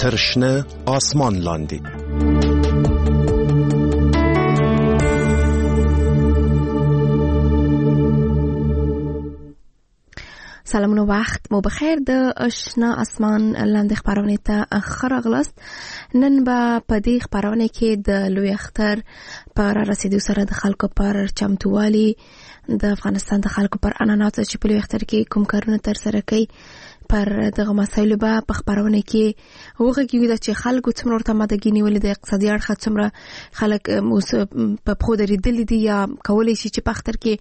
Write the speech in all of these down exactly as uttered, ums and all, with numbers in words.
تر شنه آسمان لاندې. سلامونه، وخت مو بخیر. د آشنا اسمان لاندې خبرونه ته خراغلاست. نن به په دې خبرونه کې د لوی اختر پر رسیدو سره د خلکو پر چمتووالي د افغانستان د خلکو پر عنعنات چې په لوی اختر کې کوم کارونه تر سره کوي پر دغه مسایلو به په خبرونه کې وغږیږي چې خلکو څومره ورته مدګي نیولې د اقتصادي اړخ څومره خلک په خو درېدلې دي یا کولای شي چې په اختر کې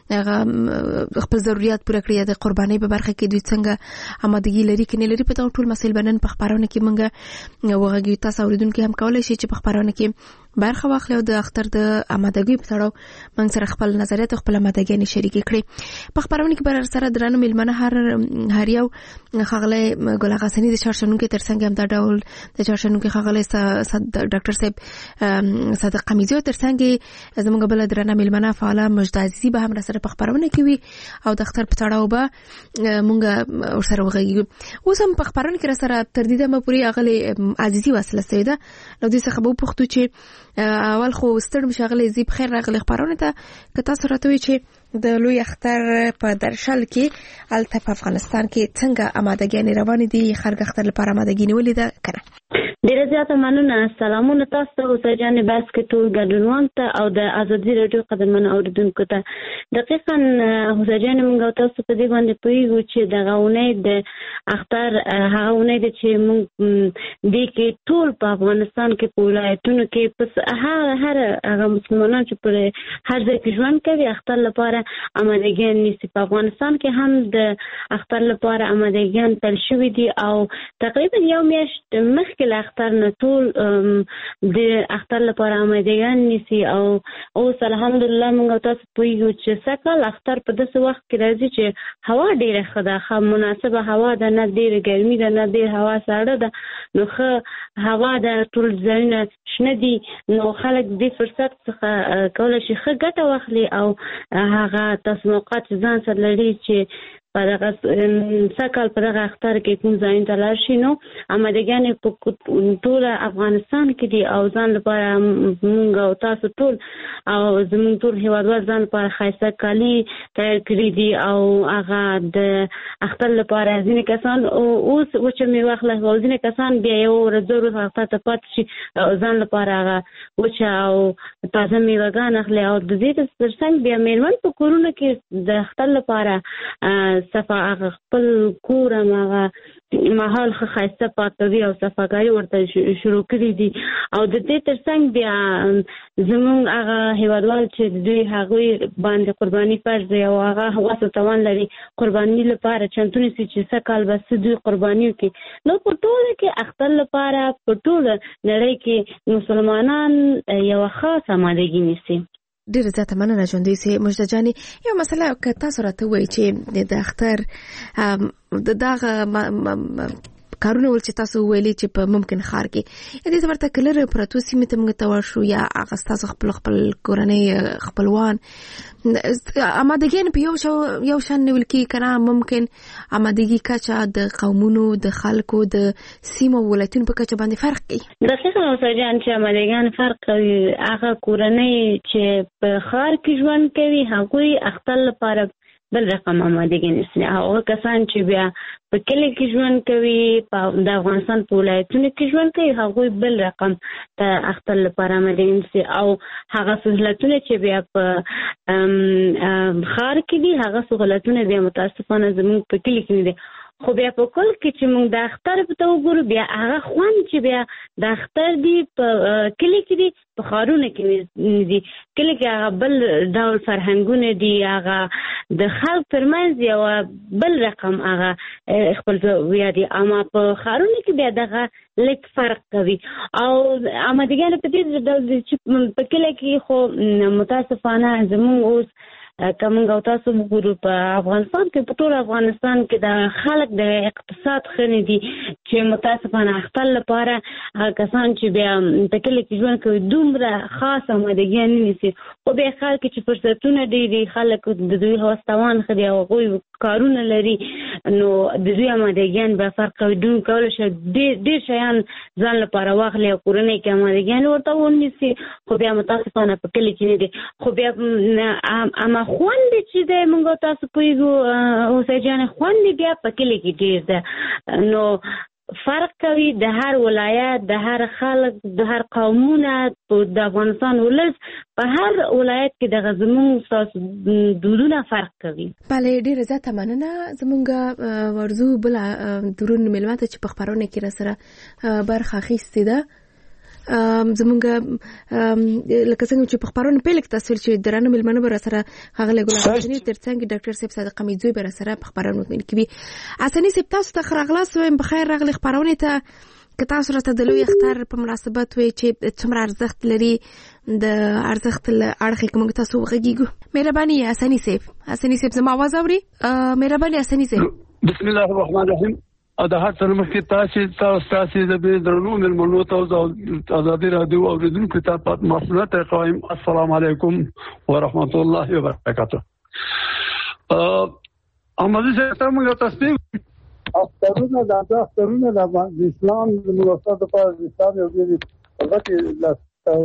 خپل ضرورت پوره کړي. د قربانۍ په برخه کې دوی څنګه آمادګي لري کې نه لري، په ټول مسایل باندې په خبرونه کې مونږ وغږیږو. تاسو اوریدونکو هم کولای شي چې په خبرونه کې برخه واخلئ او د اختر د آمادګۍ په اړه موږ سره خپل نظریات او خپل آمادګي شریک کړئ. په خبرونه کې بر سره درنو ملمنه هر هر یو خغله ګل اغا سنی د چارشنونکو ترڅنګ هم د ډول د چارشنونکو خغله ډاکټر صاحب صادق قمیزی ترڅنګ زموږ بل درنه ملمنه فعاله مجد عزیزی به هم سره په خبرونه کې وي او د اختر په اړه به موږ ورسره وغږیږو. اوس هم په خبرونه کې سره تر دې دمه پوری اغله عزیزی وصله سیده نو د څه خبرو پختو چې اول خو ستړم شغله زی بخیر راغلی خبرونه ته که تاسو راته چې د لوی اختر په درشل کې الته په افغانستان کې څنګه آمادګي روانې دي، خرګ اختر لپاره آمادګي نیولې ده کنه؟ ډیره زیاته مننه. سلامونه تاسو ته او سجانې بس کې ټول ګډونوال ته او د ازادي رادیو قدرمن اوریدونکو ته. دقیقاً سجانې موږ تاسو په دې باندې پوهیږو چې د غونې د اختر هغه ونه دي چې موږ دې کې ټول په افغانستان کې په ولایتونو کې پس هر هر هغه مسلمانان چې پر هر ځای کې ژوند کوي اختر لپاره آمادګي نیسي. په افغانستان کې هم د اختر لپاره آمادګي تل شوې دي او تقریبا یو میاشت مخکې له اختر نه ټول د اختر لپاره آمادګي نیسي او اوس الحمدلله موږ تاسو پوهیږو چې سکل اختر په داسې وخت کې راځي چې هوا ډیره ښه ده، ښه مناسبه هوا ده، نه ډیره ګرمي ده نه ډیره هوا سړه ده، نو ښه هوا ده، ټول ځایونه شنه دي، نو خلک دې فرصت څخه کولای شي ښه ګټه واخلي او هغه تاسو موقعات ځان سره لري چې په دغه سکل په دغه اختر کې کوم ځایونه ته لاړ شي. نو آمادګي په ټول افغانستان کې دي او ځان لپاره موږ او تاسو ټول او زموږ ټول هیوادوال ځان لپاره ښایسته کالي تیار کړي دي او هغه د اختر لپاره ځینې کسان اوس وچه مې واخله او ځینې کسان بیا یو ورځ وروسته اختر ته پاتې شي ځان لپاره هغه وچه او تازه میوهګان اخلي او د دې ترڅنګ بیا مېرمن په کورونو کې د اختر لپاره صفا هغه خپل کور هغه ماحول ښه ښایسته پاکوي او صفاګاري ورته شروع کړي دي او د دې ترڅنګ بیا زموږ هغه هیوادوال چې دوی هغوی باندې قرباني فرض دی او هغه وسه توان لري قرباني لپاره چمتو نیسي چې سکال بس دوی قرباني وکړي. نو په ټوله کې اختر لپاره په ټوله نړۍ کې مسلمانان یو خاص آمادګي نیسي. ډیر زیاته مننه ژوندۍ سي مجد جانې. یو مسله که تاسو راته وایي چې د اختر دغه کارونه ول چې تاسو ویلي چې په ممکن خار کې دې زبرته کلر پراتو سیمه ته موږ ته ورشو یا هغه تاسو خپل خپل کورنۍ خپلوان آمادګي په یو شو یو شان نیول کې کنه ممکن آمادګي کچا د قومونو د خلکو د سیمو ولایتونو په کچا باندې فرق کوي. دقیقاً سجان چې آمادګي فرق کوي. هغه کورنۍ چې په خار کې ژوند کوي هغوی اختر لپاره بل رقم آمادګي نیسي. هغه کسان چې بیا په کلی کې ژوند کوي په د افغانستان په ولایتونو کې ژوند کوي هغوی بل رقم ته اختر لپاره آمادګي نیسي او هغه سهولتونه چې بیا په خار کې دي هغه سهولتونه بیا متاسفانه زموږ په کلی کې نه دي. خو بیا په کل کې چې موږ د اختر په تو وګورو بیا هغه خوند چې بیا د اختر دی په کلی کې دي په خارونه کې دي. کلی کې هغه بل ډول فرهنګونه دي، هغه د خلک ترمنځ یو بل رقم هغه خپل ویا دي، اما په خارونه کې بیا دغه لږ فرق کوي او آمادګي په دې ډول چې په کلی کې خو متاسفانه زموږ اوس کوم او تاسو وګورو په افغانستان کې په ټول افغانستان کې د خلک د اقتصاد خني دي چې متاسفانه اختر لپاره کسان چې بیا په کلی کې ژوند کوي دومره خاصه آمادګي نه نیسي. او بیا خلک چې فرصتونه ډېری خلک د دوی هوستوان خدي او غوي کارونه لري نو د دوی آمادګیان به فرق کوي. دوی کولی شي ډېر ډېر شیان ځان لپاره واخلي او کورنۍ کې آمادګیان ورته ونیسي، خو بیا متاسفانه په کلي کې نه دي. خو بیا اما خوند چې دی موږ تاسو پوهېږو هوسۍ جانې، خوند بیا په کلي کې ډېر ده. نو فرق کوي د هر ولایت، د هر خلک، د هر قومونه، د افغانستان ولس په هر ولایت کې دغه زموږ تاسو دودونه فرق کوي. بله ډېره زیاته مننه. زموږ ورځو بله درون مېلمه ته چې په خپرونه کې راسره برخه اخیستې ده، زمونږ لکه څنګه چې په خبرونه پیل کې تاسو چې درانه ملمنه به راسره ښاغلی ګل حسني ترڅنګ ډاکټر صاحب صادق حمیدزوی به راسره په خبرونه کې وي. حسني صاحب تاسو ته ښه راغلاست، وایم بخیر راغلی خبرونه ته. که تاسو راته د لوی اختر په مناسبت وایي چې څومره ارزښت لري، د ارزښت له اړخې که موږ تاسو وغږیږو. مهرباني حسني صاحب. حسني صاحب زما آواز اوري؟ مهرباني حسني صاحب. بسم الله الرحمن الرحیم. او د هر څه مخکې تاسو تاسو تاسو د درنو ملمنو ته آزادي رادیو اوریدونکو ته په مسنت قائم السلام علیکم ورحمت الله وبرکاته. ا امازي څه موږ تاسو اخترونه د اخترونه د اسلام د ملاتړ لپاره د اسلام یو دی هغه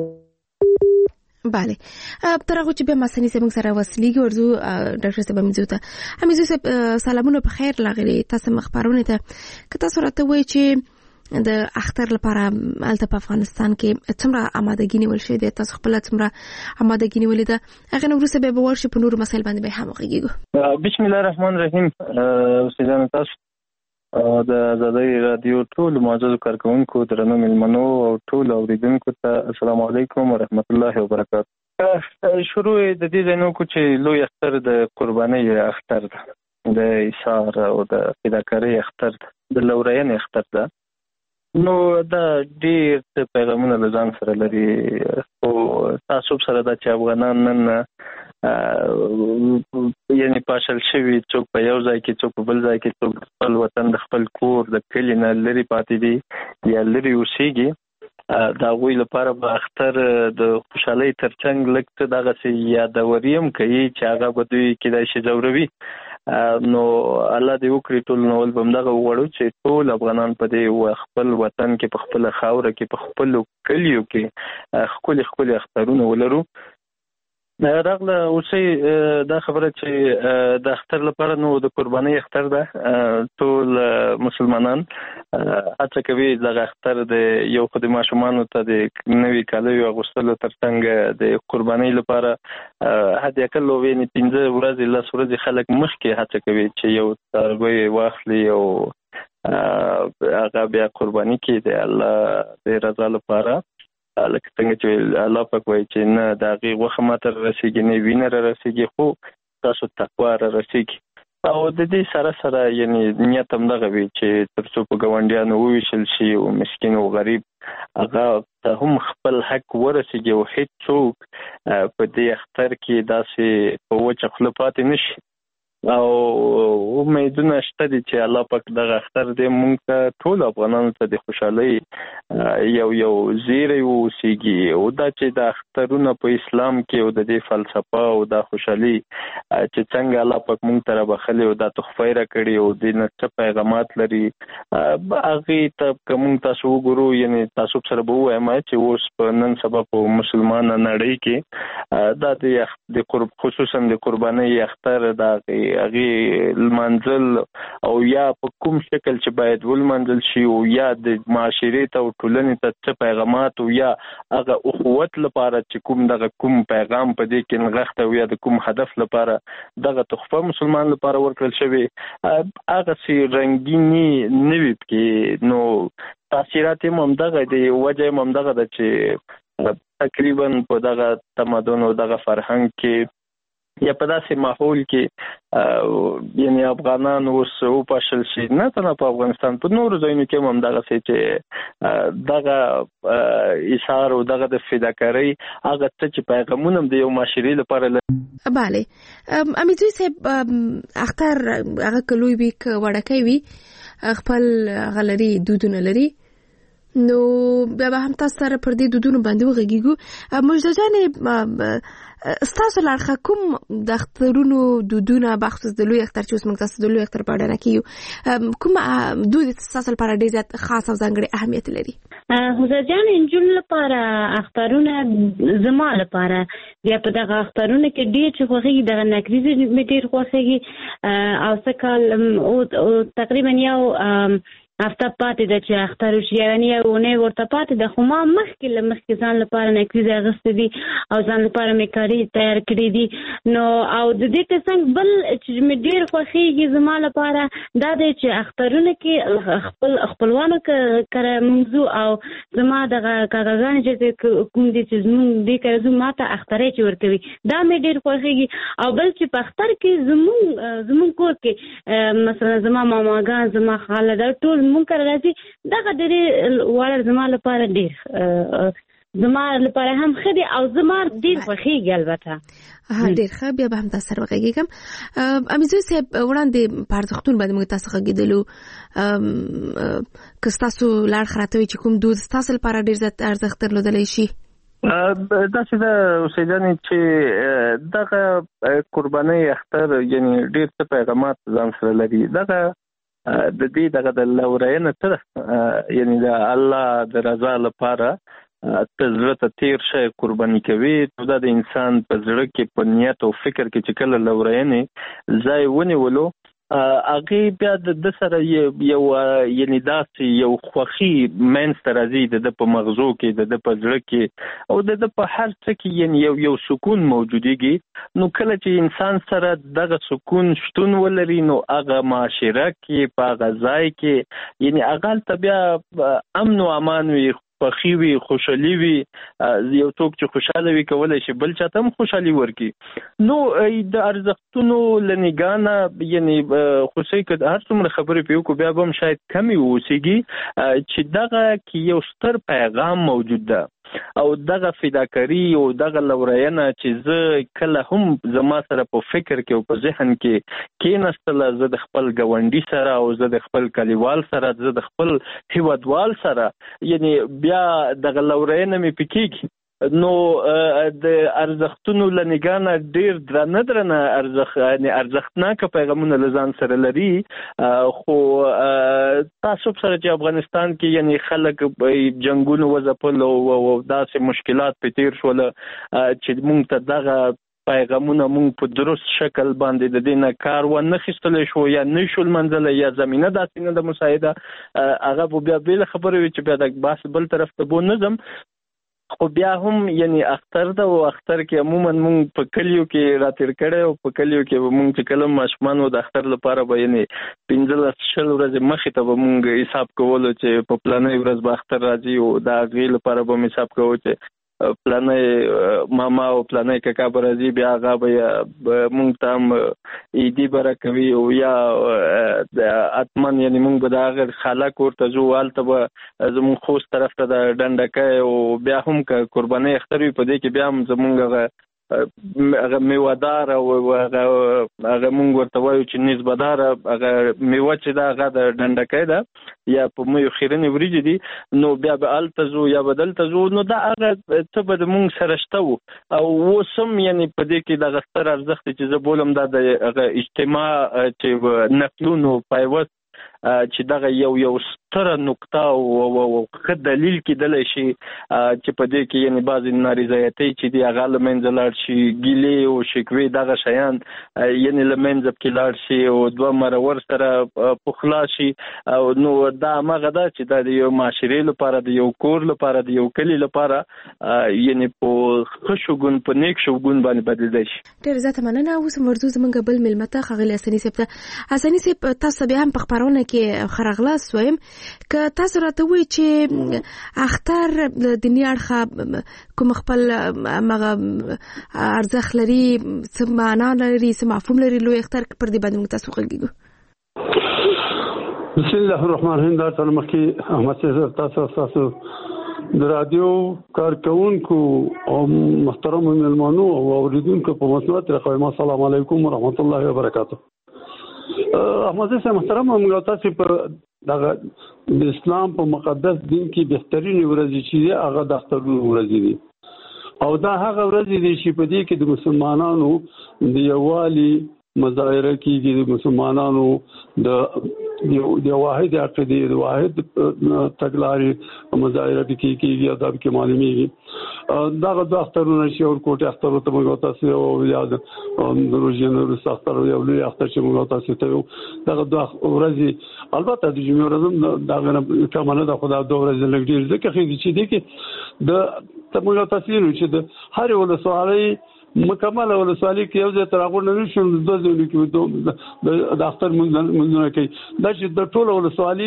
بله تر هغه چې به مسني سمون سره وسلیږي ورزو ډاکټر صاحب حمیدزوی ته. حمیدزوی صاحب سلامونه په خیر لاغلي تاسو مخبرونه ته. که تاسو راته وایي چې د اختر لپاره الته په افغانستان کې څومره آمادګي نیول شوې ده، تاسو خپل څومره آمادګي نیولې ده، هغه نو وروسته به ورشي په نورو مسایل باندې به هم وغږیږو. بسم الله الرحمن الرحیم. استادانو تاسو د آزادۍ رادیو ټول معزز کارکونکو، درنو ملمنو او ټول اوریدونکو ته السلام علیکم ورحمت الله وبرکاته. شروع د دې ځینو کو چې لوی اختر د قربانۍ اختر ده، د ایثار او د فداکارۍ اختر ده، د لورین اختر ده. نو دا ډېر پیغامونه له ځان سره لري. او تاسو سره دا چې افغانان نن یعنی پاشل شوي، څوک په یو ځای کې، څوک په بل ځای کې، څوک خپل وطن د خپل کور د کلي نه لرې پاتې دي یا لرې اوسېږي، د هغوی لپاره به اختر د خوشحالۍ ترڅنګ لږ څه دغسې یادوري هم کوي چې هغه به دوی کیدای شي ځوروي. نو الله دې وکړي ټول نول به همدغه وغواړو چې ټول افغانان په دې خپل وطن کې، په خپله خاوره کې، په خپلو کلیو کې ښکلي ښکلي اخترونه ولرو. راغله اوسئ دا خبره چې د اختر لپاره نو د قربانۍ اختر ده. ټول مسلمانان هڅه کوي دغه اختر د یو خو د ماشومانو ته د نوي کالیو اغوستلو ترڅنګ د قربانۍ لپاره حد اقل یعنې پنځه ورځې لس ورځې خلک مخکې هڅه کوي چې یو څاروی واخلي او هغه بیا قرباني کړي د الله د رضا لپاره. لکه څنګه چې الله پاک وایي چې نه د هغې غوښه ماته را رسېږي، نه وینه را رسېږي، خو تاسو تقوا را رسېږي. او د دې سره سره یعنې نیت همدغه وي چې تر څو په ګاونډیانو وویشل شي او مسکین او غریب هغه ته هم خپل حق ورسېږي او هېڅ څوک په دې اختر کې داسې په وچه خوله پاتې نه شي. او امیدونه شته دي چې الله پاک دغه اختر دې مونږ ته ټول افغانانو ته د خوشحالۍ یو یو زیری واوسېږي. او دا چې د اخترونه په اسلام کې او د دې فلسفه او دا خوشحالي چې څنګه الله پاک مونږ ته رابخلي او دا تحفې راکړي او دې نه څه پیغامات لري، هغې ته که مونږ تاسو وګورو، یعنې تاسو سره به ووایم چې اوس په نن سبا په مسلمانه نړۍ کې دا د قرب خصوصا د قربانۍ اختر د هغې لمانځل او یا په کوم شکل چې باید ولمانځل شي او یا د معاشرې ته او ټولنې ته څه پیغامات او یا هغه اخوت لپاره چې کوم دغه کوم پیغام په دې کې نغښتی او یا د کوم هدف لپاره دغه تحفه مسلمان لپاره ورکړل شوې، هغسې رنګیني نه وي پکې. نو تاثیرات یې هم همدغه دی، وجه یې هم همدغه ده چې تقریبا په دغه تمدن او دغه فرهنګ کې یا په داسې ماحول کې یعنی افغانان اوس وپاشل شي، نه تنها په افغانستان، په نورو ځایونو کې هم همدغسې چې دغه ایثار او دغه د فداکارۍ هغه څه چې پیغامونه هم د یو معاشرې لپاره لري. بله حمیدزوی صاحب اختر هغه که لوی وي که وړکی وي خپل هغه لري دودونه لري. نو بیا به هم تاسو سره پر دې دودونو باندې وغږیږو. مجده جانې ستاسو له اړخه کوم د اخترونو دودونه بخصوص د لوی اختر چې اوس موږ تاسو د لوی اختر په اړه نه کیو کوم دود ستاسو لپاره ډېر زیات خاص او ځانګړی اهمیت لري؟ حضرت جان انجونو لپاره اخترونه زما لپاره بیا په دغه اخترونه کې ډېر چې خوښېږي دغه نکریزې مې ډېر خوښېږي او څه کال تقریبا یو هفته پاتې ده چې اختر وشي یعنې یو اونۍ ورته پاتې ده خو ما مخکې له مخکې ځان لپاره نکریزې اخیستې دي او ځان لپاره مې کاري تیار کړي دي. نو او د دې ترڅنګ بل چې مې ډېر خوښېږي زما لپاره دا دی چې اخترونه کې خپل خپلوانو کره موږ او زما دغه کاکاګانې چې کوم دي چې زموږ دې کره زموږ ما ته اخترۍ چې ورکوي دا مې ډېر خوښېږي. او بل چې په اختر کې زموږ زموږ کور کې مثلا زما ماماګان زما خاله دا ټول مونږ کره راځي دغه ډېرې واړه زما لپاره ډېر زما لپاره هم ښه دي او زما ډېر خوښېږي البته. ډېر ښه بیا به هم تاسو سره وغږېږم. امیزوي صاحب وړاندې په ارزښتونو باندې موږ تاسو غږېدلو که ستاسو له اړخه راته وي چې کوم دود ستاسو لپاره ډېر زیات ارزښت درلودلی شي؟ داسې ده اوسېدانې چې دغه قربانۍ اختر یعنې ډېر څه پیغامات ځان سره لري. دغه د دې دغه د لورینه څه یعنی د الله د رضا لپاره ته زړه ته تیر شي قرباني کوي نو دا د انسان په زړه کې په نیت او فکر کې چې کله لورینه ځای ونیولو هغه بیا د سره یو یعنی داسې یو خوښي منځته راځي د په مغزو کې د په زړه کې او د په هر څه کې یعنی یو یو سکون موجودیږي. نو کله چې انسان سره دغه سکون شتون ولري نو هغه معاشره کې په هغه ځای کې یعنی هغه ته بیا امن او امان وي خوښي وي خوشحالي وي. یو څوک چې خوشحاله وي کولی شي بل چاته هم خوشحالي ورکړي. نو د ارزښتونو له نګاه یعنی خصوصي که هر څومره خبرې پې وکړو بیا به هم شاید کمې واوسېږي چې دغه کې یو ستر پیغام موجود ده او دغه فداکاري او دغه لورینه چې زه کله هم زما سره په فکر کې او په ذهن کې کېناستله زه د خپل ګاونډي سره او زه د خپل کلیوال سره زه د خپل هیوادوال سره یعنی بیا دغه لورینه مې پې کېږي. نو د ارزښتونو له نګاه نه ډېر درنه درنه ارزښت یعنې ارزښتناکه پیغامونه له ځان سره لري. خو تعصب سره چې افغانستان کې یعنې خلک جنګونو وځپل او داسې مشکلات پې تیر شول چې موږ ته دغه پیغامونه موږ په درست شکل باندې د دې نه کار ونه خیستلی شو یا نه شو لمنځلی یا زمینه داسې نه ده مساعده هغه به بیا بېله خبرې وي چې بیا د بحث بل طرف ته بو نه ځم. خو بیا هم یعنی اختر ده او اختر کې عموما مونږ په کلیو کې راتیر کړی او په کلیو کې مونږ چې کله ماشومان و د اختر لپاره به یعنی پنځلس شل ورځې مخکې ته به مونږ حساب کولو چې په پلانۍ ورځ به اختر راځي او د هغې لپاره به مې حساب کوو چې پلانۍ ماما او پلانۍ کاکا به راځي بیا هغه به مونږ ته هم عیدي به راکوي او یا حتما یعنی مونږ به د هغه خاله کور ته ځو هلته به زمونږ خوست طرف ته د ډنډکی او بیا هم که قربانۍ اختر وي په دې کې بیا هم زمونږ هغه هغه میوهدار او هغه هغه مونږ ورته وایو چې نسبداره هغه میوه چې ده هغه د ډنډکی ده یا په میو خیرنې وریجې دي نو بیا به هلته ځو یا به دلته ځو نو دا هغه څه به د مونږ سره شته وو او اوس هم یعنې په دې کې دغه ستر ارزښت چې زه بولم دا د هغه اجتماع چې نسلونو پیوست چې دغه یو یو ستره نقطه او ښه دلیل کېدلی شي چې په دې کې یعنې بعضې نارضایتۍ چې دي هغه له منځه لاړ شي ګیلې او شکوې دغه شیان یعنې له منځه پکې لاړ شي او دوه مرور سره پخلا شي او نو دا همغه ده چې دا د یو معاشرې لپاره د یو کور لپاره د یو کلي لپاره یعنې په ښه شګون په نیک شګون باندې بدلېدی شي. ډېره زیاته مننه. اوس ورځو زموږ بل مېلمه ته ښاغلي حسني صاحب ته. حسني صاحب تاسو بیا هم په خپرونه کې ښه راغلاست وایم که تاسو راته ووایئ چې اختر د دیني اړخه کوم خپل هغه ارزښت لري څه معنا لري څه مفهوم لري لوی اختر پر دې باندې موږ تاسو وغږېږو. بسم الله الرحمن الرحیم. دا ټول مخکې احمد صاحب تاسو تاسو د رادیو کارکونکو او محترم مېلمانو او اوریدونکو په مسنوات راخوایم السلام علیکم ورحمت الله وبرکاته. احمد صاحب محترم موږ تاسو په دغه د اسلام په مقدس دین کې بهترین ورځې چې دی هغه د اخترونو ورځې دي او دا هغه ورځې دي چې په دې کې د مسلمانانو د یووالي مظاهره کېږي، د مسلمانانو د د واحد عقیدې د واحد تګلارې مظاهره کېږي او دا کې معلومیږي. دغه دوه اخترونه چې ورکوټي اختر ته موږ تاسو او یاد د روزینو اختر یو لوی اختر چې موږ تاسو ته دغه دوه ورځې البته د جمعې ورځ دا غره کمنه د خدای دوه ورځې لګ ډیر ځکه چې دي کې د موږ تاسو چې د هر ولسوالۍ مکمل ولسوالۍ کې یو ځای تر هغه نه نشو د ځینو کې د اختر منځونه کوي دا چې د ټولو ولسوالۍ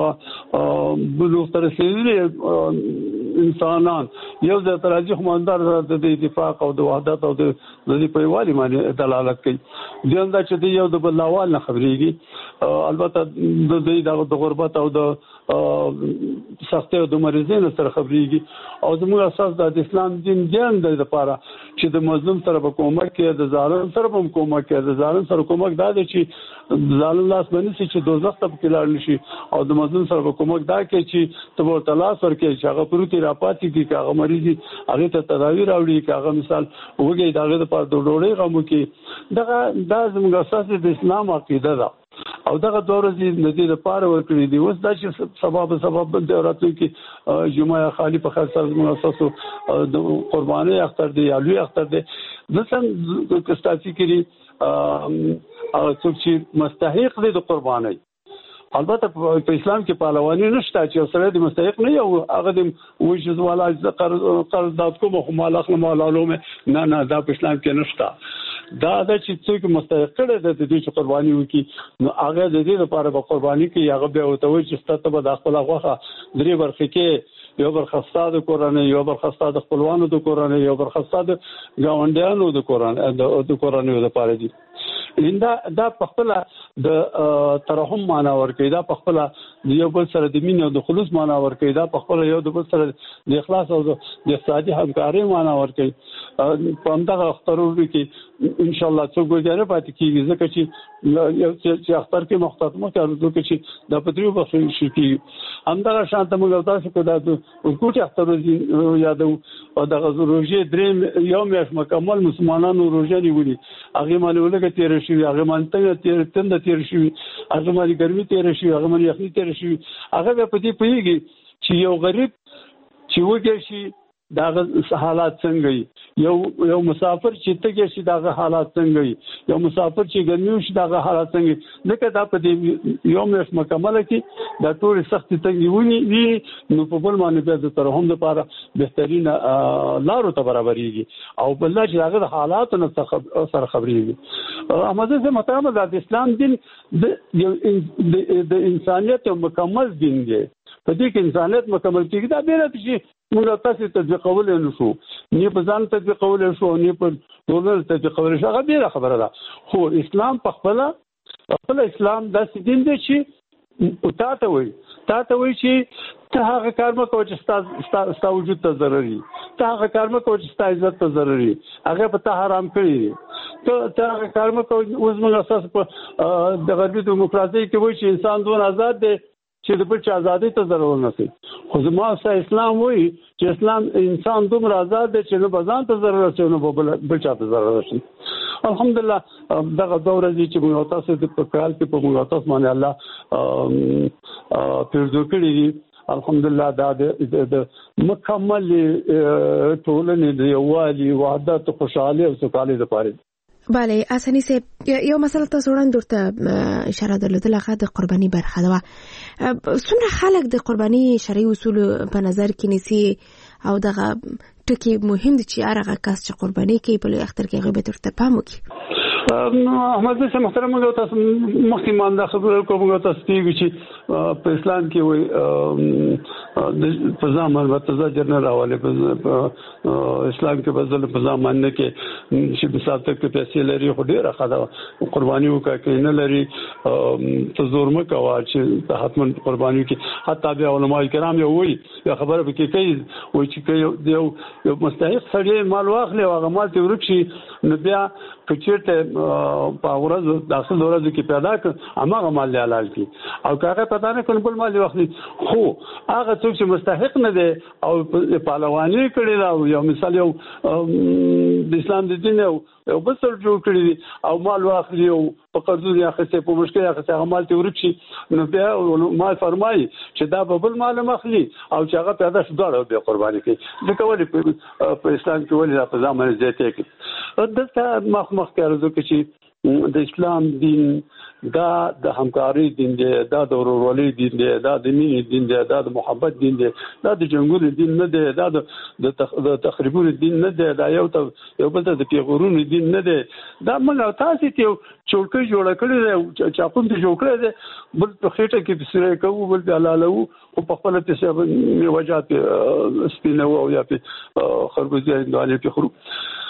بلوغ ته رسېدلي انسانان یو ځای ته راځي خماندار د اتفاق او د وحدت او د دې په یووالي باندې دلالت کوي. ځین دا چې یو د بل اول نه خبرېږي البته د دې د غربت او د سختي او د مریضۍ سره خبرېږي او زموږ اساس د اسلام دین جن د لپاره چې د مظلوم سره په کومک کې د ظالم سره په کومک کې د ظالم سره کومک دا دی چې ظالم لاس باندې چې دوزخ ته پکې نشي او د مظلوم سره په کومک دا کې چې ته ورته لاس ورکې چې هغه پروتي راپاتې کې هغه مریضي هغه ته تداوی راوړي چې هغه مثال وګړي دغه لپاره د ډوړې غمو کې دغه دا زموږ اساس د اسلام عقیده ده او دغه دوره دې ندی د پاره ورکړي دي. اوس دا چې سبب سبب د راتلو کې جمعه خالی په خاص سره مؤسسو د قرباني اختر دی یا لوی اختر دی ځکه کستاسي کړي او څوک چې مستحق دي د قرباني البته په اسلام کې پهلواني نشته چې سره د مستحق نه یو هغه د وجز والا قرض داد کوم خو مال اخلم علوم نه نه دا په اسلام کې نشته. دا د چې څوک مستحق کړي د دې چې قرباني وکي نو هغه د دې لپاره په قرباني کې هغه به وته وي چې ستاسو به د خپل غوخه درې برخې کې یو برخه ستاسو د کورنۍ یو برخه ستاسو د خپلوانو د کورنۍ یو برخه ستاسو د گاونډیانو د کورنۍ د کورنۍ لپاره دي. دا دا په خپل د ترحم معنا ورکوي دا په خپل د یو بل سره د مینې او د خلوص معنا ورکوي دا په خپل یو د بل سره د اخلاص او د اقتصادي همکارۍ معنا ورکوي. په همدغه اخترونو کې ان شاء الله څوک ګوره پاتې کیږي ځکه چې یو چې اختر کې مختصمه کارو کې چې د پدریو بخښل شي کې همدغه شانته موږ تاسو کو دا ورکوټي اختر یادو او د روزي درې یو میاشت مکمل مسلمانانو روزه نیولي هغه مالولګه تیر شي هغه مانته تیر تند تیر شي هغه مالي ګرمي تیر شي هغه مالي یخني تیر شي هغه په دې پیږي چې یو غریب چې وګړي شي دا حالات څنګه یو یو مسافر چې تګي شي دا حالات څنګه یو مسافر چې ګرمي شي دا حالات څنګه دغه دا په دې یو مېش مکمل کې دا ټول سخت څنګه ونی وی نو په بل باندې د ترحم لپاره بهترین لارو ته برابرېږي او بل چې هغه حالات نه سره خبرېږي. امازه زه متامه د اسلام دین د انسانیت مکمل دین دی په دې کې انسانیت مکمل کېږي دا به راځي موږ تاسو تطبیقول نه شو نه په ځان تطبیقول شو نه په ټول تطبیقول شو هغه ډیره خبره ده خو اسلام په خپل خپل اسلام د دین دی چې تاسو وایي تاسو وایي چې ته هغه کار مکو چې ستاسو وجود ته ضروري ته هغه کار مکو چې ستاسو عزت ته ضروري هغه په ته حرام کړی ته ته هغه کار مکو اوس موږ اساس په د غربي دیموکراسي کې وایي چې انسان دون آزاد دی چې د بل چا ازادي ته ضرورت نه کوي خو زما سره اسلام وایي چې اسلام انسان دومره آزاد دی چې نه بزان ته ضرورت نه بل بل چا ته ضرورت شي. الحمدلله دغه دوره دي چې موږ تاسو په کال کې په موږ تاسو باندې الله پیرزو کړی دي الحمدلله دا د مکمل ټولنې د یووالي وحدت خوشحالي او سوکالي لپاره. بله اسانی سه یو مسله تاسو وړاندې ورته اشاره درلودله هغه د قرباني برخه ده. څومره خلک د قرباني شرعي اصول په نظر کې نیسي او دغه ټکی مهم دي چې هغه کس چې قرباني کوي په لوی اختر کې هغه به ترته پام وکړي. احمد بن محترم موږ تاسو مخکې مانده خبره کوم تاسو چې په اسلام کې وي په ځامن البته جنرال حواله په اسلام کې بدل په ځامن نه کې چې په سات تک پیسې لري خو ډیره خاله قرباني وکړي نه لري ته زور مکه وا چې حتمن قرباني کې حتی بیا علماء کرام یو وي خبره به کې کوي وي چې یو مستحق سړی مال واخلي او هغه مال ته ورکشي نو بیا کچېرته په ورځ د اصل ورځ کې پیدا کړ هغه مال حلال کی او کاغه پتا نه کول بل مال وخت خو هغه څوک چې مستحق نه دی او پهلوانی کړی دا یو مثال یو د اسلام د دین یو بل څه جوړ کړی دی او مال واخلي او په قرض یا خسته په مشکل یا خسته مال ته ورچی نو بیا مال فرمایي چې دا به بل مال مخلي او چې هغه پیدا شو دا به قرباني کوي ځکه ولې په اسلام کې ولې په ځامن زیاته کوي دلته مخ مخ کې ارزو کې چې د اسلام دین دا د همکاري دین دی دا د ورورولۍ دین دی دا د مینې دین دی دا د محبت دین دی دا د جنګونو دین نه دی دا د تخریبونو دین نه دی دا یو ته یو بل ته د پیغورونو دین نه دی دا موږ تاسو ته چوکۍ جوړ کړی دی چاپون ته جوړ کړی دی بل په خېټه کې بسره کوو بل په حلالو او په خپل ته څه وجات سپینو او یا په خربوزه انداله په خرو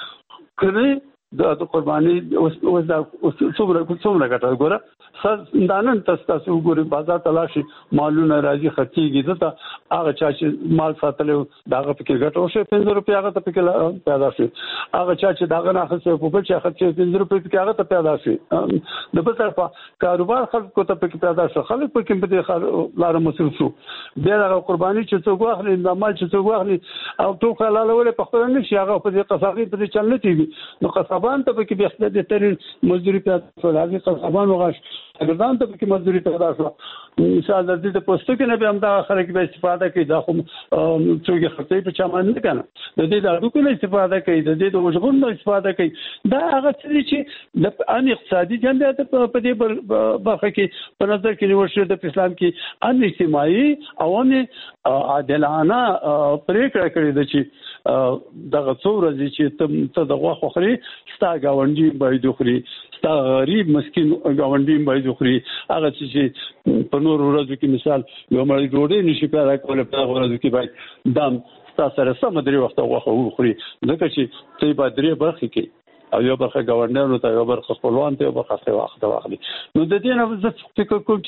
کړي دا د قرباني اوس اوس دا څومره څومره ګټه ګوره دانن تاسو تاسو ګوري بازار تلاشي مالونه راځي خرڅيږي دته هغه چا چې مال ساتلو داغه پکې ګټه وشي پنځه روپیا هغه ته پکې پیدا شي هغه چا چې داغه نه خرڅي په بل چې خرڅي پنځه روپیا پکې هغه ته پیدا شي د بل طرفه کاروبار خلکو ته پکې پیدا شي خلک پکې په دې لار مصرف شو بیا د قرباني چې څوک واخلي د مال چې څوک واخلي او ټول حلال ولې په خپل نه شي هغه په دې قصاقي په دې چل نه کیږي نو قصابان ته پکې بیا د ترين مزدوري پیدا شو هغه قصابان وغاش اګردان ته پکې مزدوري پیدا شو مثال د دې پوسټ کې نه به هم دا خلک به استفاده کوي دا خو څوګه خرڅې په چمن نه کنه د دې د اډوکو نه استفاده کوي د دې د وژغون نه استفاده کوي دا هغه څه چې د ان اقتصادي جنبیات په دې برخه کې په نظر کې نیول شوی د اسلام کې ان اجتماعي او ان عادلانه پریکړه کړې ده چې دغه څو ورځې چې ته د غوښه خوري ستا گاونډي باید خوري ستا غریب مسکین گاونډي باید خوري هغه چې په نور ورځو کې مثال یو مړی ډوډۍ نشي پیدا کولای په ورځو کې باید دام تاسو سره سم درې وخت غوښه خوري ځکه چې ته باید درې برخې کې او یو برخه گاونډیانو ته یو برخه خپلوان ته یو برخه څه وخت واخلي نو د دې نه زه فکر کوم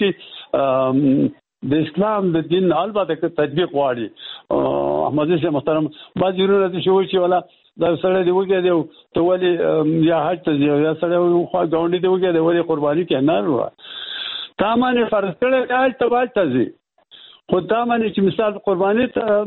چې د اسلام د دین البته تطبیق غواړي احمد شاه محترم بعض ورونه د شوی چې ولا دا سره دی وګړي دی ته ولي یا حج ته یا سره خو گاونډي دی وګړي دی ولي قرباني کې نه وره تا باندې فرض کړی حج ته واج ته خو دا باندې چې مثال قرباني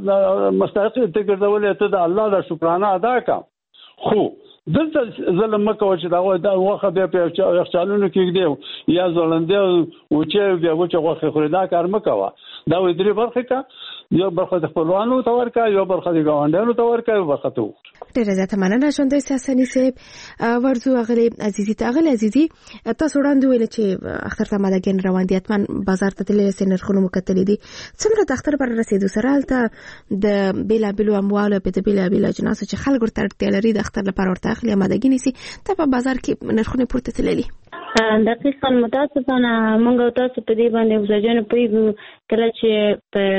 ته مستحق ته ګرځولې ته د الله د شکرانه ادا کا خو دلته ظلم مکو چې دا دا واخه بیا په یخچالونو کې دی یا زولنده او چې بیا و چې واخه خوري دا کار مکوا دا وې درې برخه کا یو برخه د خپلوانو تور کا یو برخه د گاونډیانو تور کا یو برخه تو ډیره زیاته مننه ژوندۍ ساسنی صاحب ورزو غلی عزیزي تاغل عزیزي تاسو وړاندې ویل چې اختر ته ماده روان دي اتمن بازار ته تللی سي نرخونو مکتلې دي څومره د اختر پر رسیدو سره الته د بیلا بیلو اموالو په د بیلا بیلا جناسو چې خلک ورته اړتیا لري د اختر لپاره ورته اخلي ماده نيسي ته په بازار کې نرخونه پورته تللي دقیقاً متاسفانه موږ تاسو په دې باندې وزجن پېږو کله چې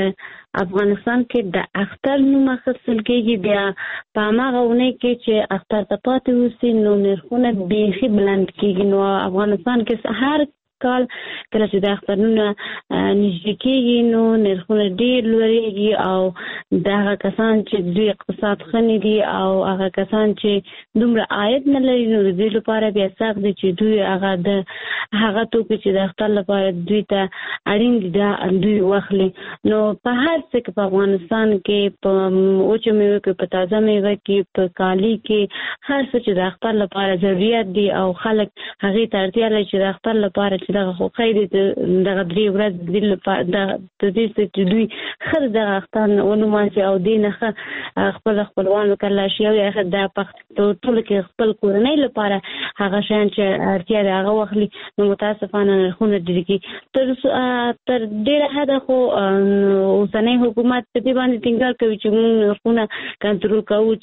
په افغانستان کې د اختر نوم اخیستل کېږي بیا په هغه ونه کې چې اختر ته پاتې وسی نو نرخونه بیخي بلند کېږي نو افغانستان کې هر کال کله چې د اخترونو نږدې کېږي نو نرخونه ډېر لوړېږي او دغه کسان چې دوی اقتصاد ښه دي او هغه کسان چې دومره عاید نه لري نو د دوی لپاره بیا سخت دی چې دوی هغه د هغه توکي چې د اختر لپاره دوی ته اړین دي دا دوی واخلي نو په هر څه کې په افغانستان کې په وچو میوو کې په تازه میوه کې په کالي کې هر څه چې د اختر لپاره ضرورت دي او خلک هغې ته اړتیا لري چې د اختر لپاره چې دغه خو خیر دغه درې ورځې د لپاره د دې چې دوی خر دغه اختر ونوماسي او دین ښه خپل خپلوانو کله شي او د ټول کې خپل کورنۍ لپاره هغه شان چې اړتیا ده هغه واخلي نو متاسفانه نرخونه ډېرېږي تر تر ډېره حده خو اوسنی حکومت په دې باندې ټینګار کوي چې موږ نرخونه کنټرول کوو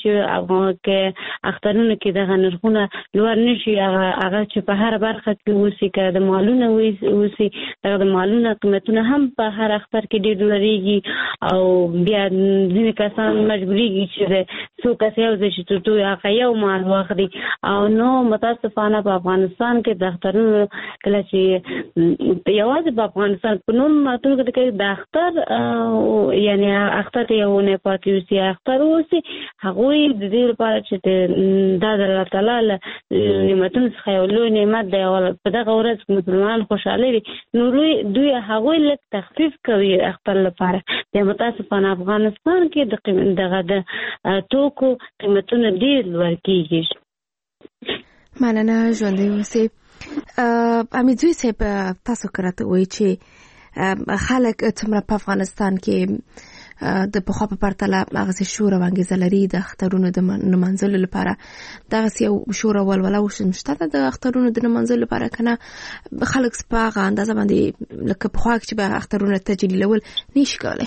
چې اخترونو کې دغه نرخونه لوړ نه شي هغه چې په هر برخه کې اوسي که د مالو مالونه وسی د مالونه قیمتونه هم په هر اختر کې ډېر لوړېږي او بیا ځینې کسان مجبورېږي چې څو کس یو ځای شي تر څو هغه یو مال واخلي او نو متاسفانه په افغانستان کې د اخترونو کله چې یوازې په افغانستان په نور ملتونو کې د اختر یعنی اختر کې یو نه پاتې وسی اختر وسی هغوی د دې لپاره چې دا د الله تعالی نعمتونو څخه یو لوی نعمت دی او په دغه ورځ مسلمان خوشاله دي نو دوی هغوی لږ تخفیف کوي اختر لپاره د متاسفانه افغانستان کې دغه د توکو قیمتونه ډېر لوړ کېږي. مننه ژوندی اوسئ. امیدوي صاحب تاسو کراته وایي چې خلک څومره په افغانستان کې د پخوا په پرتله هغه شور او انګیزه لري د اخترونو د نمانځلو لپاره دغه یو شور او ولوله وشته د اخترونو د نمانځلو لپاره کنه خلک سپاغه اندازه باندې لکه پخوا چې به اخترونو تجلیلول نشي کولای.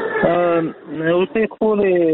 اوسې خو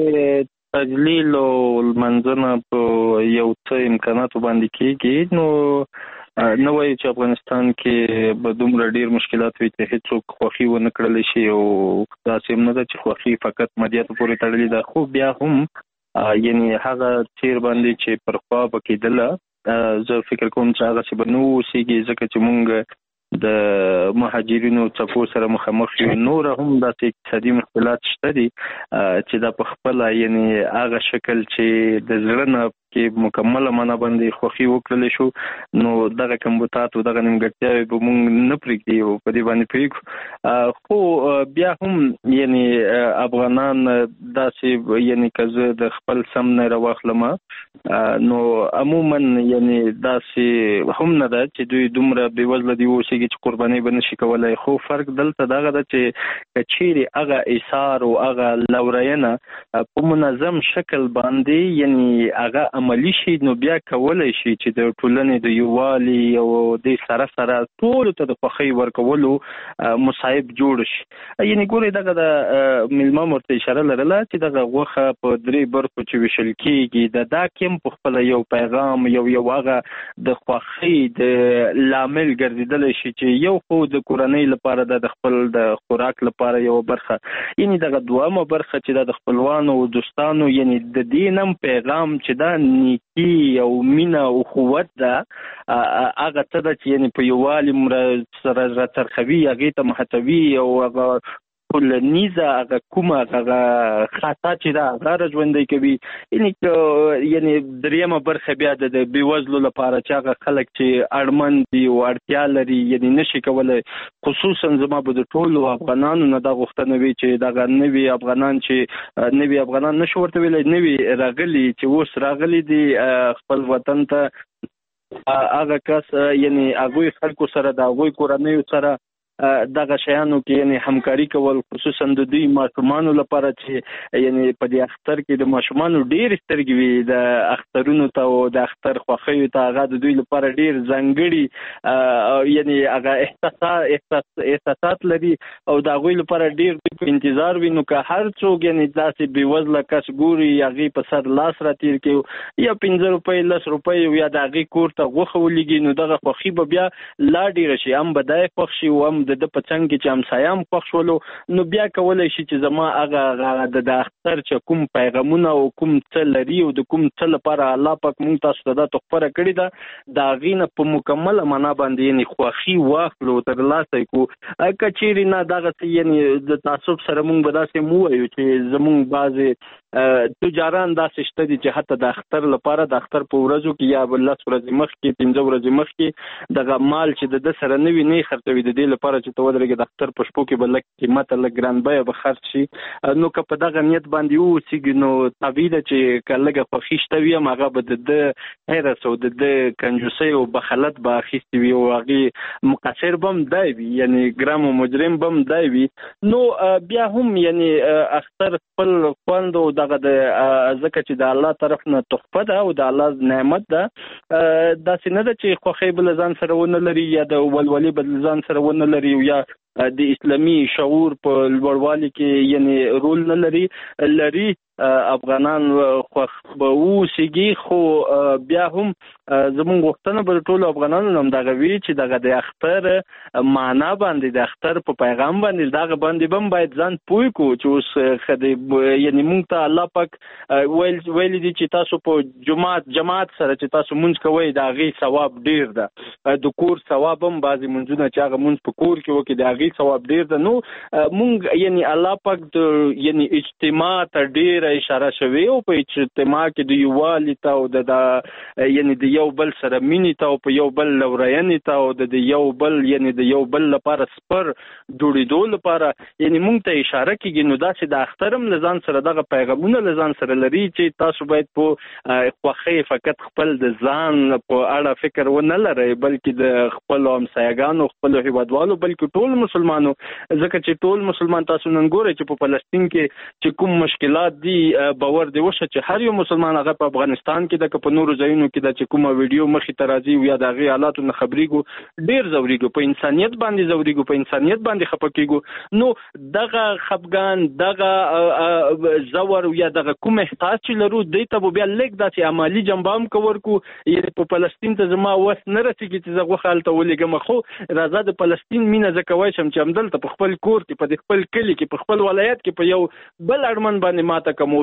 تجلیل او منځنه په یو څه امکاناتو باندې کېږي نو نو وایي چې افغانستان کې به دومره ډېر مشکلات وي چې هیڅوک خوښي ونه کړلی شي او داسې هم نه ده چې خوښي فقط مادیاتو پورې تړلې ده خو بیا هم یعنی هغه چیر باندې چې پر خوا به کېدله زه فکر کوم چې هغه چې به نه اوسېږي ځکه چې مونږ د مهاجرینو څپو سره مخامخ یو نور هم داسې اقتصادي مشکلات شته دي چې دا په خپله یعنی هغه شکل چې د زړه نه کې مکمله معنا باندې خوښي وکړلی شو نو دغه کمبوتات او دغه نیمګړتیاوې به مونږ نه پرېږدي او په دې باندې پرېږدو خو بیا هم یعنی افغانان داسې یعنی که زه د خپل سم نه راواخلم نو عموما یعنی داسې هم نه ده چې دوی دومره بېوزله دي اوسېږي چې قربانۍ به نشي کولی خو فرق دلته دغه ده چې که چیرې هغه ایثار او هغه لورینه په منظم شکل باندې یعنی هغه عملی شي نو بیا کولی شي چې د ټولنې د یووالي او د سره سره ټولو ته د خوښۍ ورکولو مصایب جوړ شي یعنی ګورئ دغه د میلمه ورته اشاره لرله چې دغه غوښه په درې برخو چې ویشل کېږي د دا کیم په خپله یو پیغام یو یو هغه د خوښۍ د لامل ګرځېدلی شي چې یو خو د کورنۍ لپاره ده د خپل د خوراک لپاره یو برخه یعنی دغه دویمه برخه چې دا د خپلوانو او دوستانو یعنی د دې نم پیغام چې دا نیکی او مینه او قوت ده هغه څه ده چې یعنی په یووالي سره راڅرخوي هغې ته مهتوي او هغه ټولنیزه هغه کومه هغه خاصه چې ده هغه را ژوندی کوي یعنی یعنی دریمه برخه بیا د بېوزلو لپاره چې هغه خلک چې اړمن دي او اړتیا لري یعنی نشي کولی خصوصا زما به د ټولو افغانانو نه دا غوښتنه وي چې دغه نوي افغانان چې نوي افغانان نشو ورته ویلی نوي راغلي چې اوس راغلي دي خپل وطن ته هغه کس یعنی هغوی خلکو سره د هغوی کورنیو سره دغه شیانو کې یعنی همکاري کول خصوصا د دوی ماشومانو لپاره چې یعنی په دې اختر کې د ماشومانو ډېرې سترګې وي د اخترونو ته او د اختر خوښیو ته هغه د دوی لپاره ډېر ځانګړي یعنی هغه احساسات احساسات لري او د هغوی لپاره ډېر په انتظار وي نو که هر څوک یعنی داسې بېوزله کس ګوري هغې په سر لاس راتېر کړي یا پنځه روپۍ لس روپۍ یا د هغې کور ته غوښه ولیږي نو دغه خوښي به بیا لا ډېره شي هم به دی خوښ شي او هم د د په څنګ کې چې همسایه هم خوښ شولو نو بیا کولی شي چې زما هغه د اختر چې کوم پیغامونه او کوم څه لري او د کوم څه لپاره الله پاک مونږ تاسو ته دا تحفه راکړې ده د هغې نه په مکمله معنا باندې یعنې خوښي واخلو ترلاسه یې کړو که چیرې نه دغسې یعنې د تعصب سره مونږ به داسې هم ووایو چې زمونږ بعضې تجاران داسې شته دي چې حتی د اختر لپاره د اختر په ورځو کې یا لس ورځې مخکې پنځه ورځې مخکې دغه مال چې د ده سره نه وي نه یې خرڅوي د دې لپاره چې ته ودرېږې د اختر په شپو کې به لږ قیمته لږ ګران بیه به خرڅ شي نو که په دغه نیت باندې واوسېږي نو طبیعي ده چې که لږه خوښي شته وي هم هغه به د ده حرص او د ده کنجوسۍ او بخلت به اخیستې وي او هغې مقصر به هم دی وي یعنې ګرم او مجرم به هم دی وي نو بیا هم یعنې اختر خپل خوند او دغه د ځکه چې د الله طرف نه تحفه ده او د الله نعمت ده داسې نه ده چې خوښۍ به له ځان سره ونه لري یا د ولولې به له ځان سره ونه لري یا د اسلامي شعور په لوړوالي کې یعنې رول نه لري لري افغانان خوښ به اوسېږي خو بیا هم زمونږ غوښتنه به ټول افغانانو هم دغه وی چې دغه د اختر معنا باندې د اختر په پیغام باندې دغه باندې بم باید ځان پوي کو چې اوس خدای یعنی مونږ ته الله پاک ویل ویل دي چې تاسو په جماعت جماعت سره چې تاسو مونږ کوی دا غي ثواب ډیر ده د کور ثواب هم بعضی منځونه چې هغه مونږ په کور کې وکړي دا غي ثواب ډیر ده. نو مونږ یعنی الله پاک د یعنی اجتماع ته ډیر اشاره شوی او په اجتماع کې د یووالي ته او د یعنی د یو بل سره مینې ته او په یو بل لورینې ته او د یو بل یعنی د یو بل لپاره سپر جوړېدو لپاره یعنی مونږ ته اشاره کیږي. نو دا چې د اخترم لزان سره دغه پیغامونه لزان سره لري چې تاسو باید په خوخي فقط خپل د ځان په اړه فکر ونه لرئ بلکې د خپل همسایګانو خپل هیوادوالو بلکې ټول مسلمانانو ځکه چې ټول مسلمان تاسو نن ګورئ چې په فلسطین کې چې کوم مشکلات دي باور دی وشه چې هر یو مسلمان هغه په افغانستان کې د په نورو ځایونو کې د چې کومه ویډیو مخې ته راځي یا د هغې حالاتو نه خبرېږو ډېر ځورېږو په انسانیت باندې ځورېږو په انسانیت باندې خفه کېږو. نو دغه خفګان دغه زور یا دغه کوم احساس چې لرو دی ته به بیا لږ داسې عملي جنبه هم کور کو یعنې په فلسطین ته زما وس نه رسېږي چې زه غوښه هلته ولېږم خو راځه د فلسطین مینه زه کوی شم چې همدلته په خپل کور کې په د خپل کلي کې په خپل ولایت کې په یو بل اړمن باندې ماته کوم او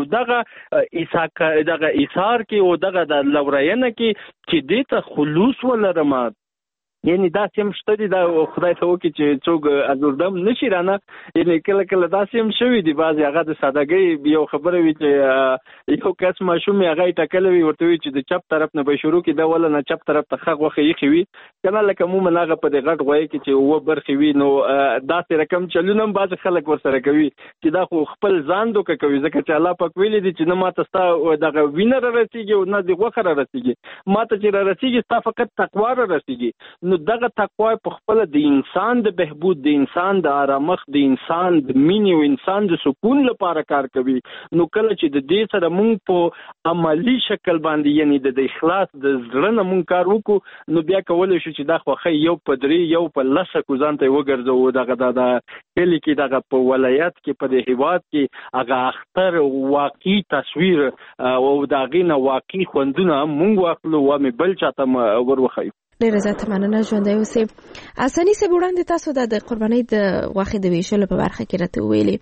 دغه دغه ایثار کې او دغه د لورینه کې چې دې ته خلوص ولرم یعنی دا سیم شته دي دا خدای ته وکړي چې څوک ازوردم نشي رانه یعنی کله کله دا سیم شوي دي بعضې هغه د سادهګۍ یو خبره وي چې یو کس ماشوم یې هغه یې ټکلی وي ورته وي چې د چپ طرف نه به شروع کړي دا وله نه چپ طرف ته ښه غوښه ایښې وي که نه لکه عموما هغه په دې غټ غویه کې چې اووه برخې وي نو داسې رقم چلونه هم بعضې خلک ورسره کوي چې دا خو خپل ځان دوکه کوي ځکه چې الله پاک ویلي دي چې نه ماته ستا دغه وینه را رسېږي او نه د غوښه را رسېږي ماته چې را رسېږي ستا فقط تقوا را رسېږي. نو دغه تقوا په خپل د انسان د بهبود د انسان د آرامښت د انسان د مینې او انسان د سکون لپاره کار کوي. نو کله چې د دې سره موږ په عملی شکل باندې یعنی د اخلاص د زړه نه موږ کار وکړو نو بیا کولی شو چې دا خوښۍ یو په درې یو په لسه کو ځان ته وګرځوو دغه د کلي کې دغه په ولایت کې په د هیواد کې هغه اختر واقعي تصویر او د هغې نه واقعي خوندونه موږ واخلو او مې بل چاته ور وښیو. ډېره زیاته مننه ژوندی اوسئ. اساني صاحب وړاندې تاسو د د قربانۍ د غوښې د ویشلو په برخه کې راته وویلې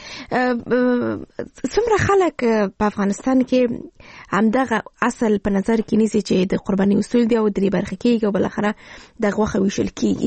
څومره خلک په افغانستان کې همدغه اصل په نظر کې نیسي چې د قربانۍ اصول دی او درې برخه کېږي او بالاخره د غوښه ویشل کېږي.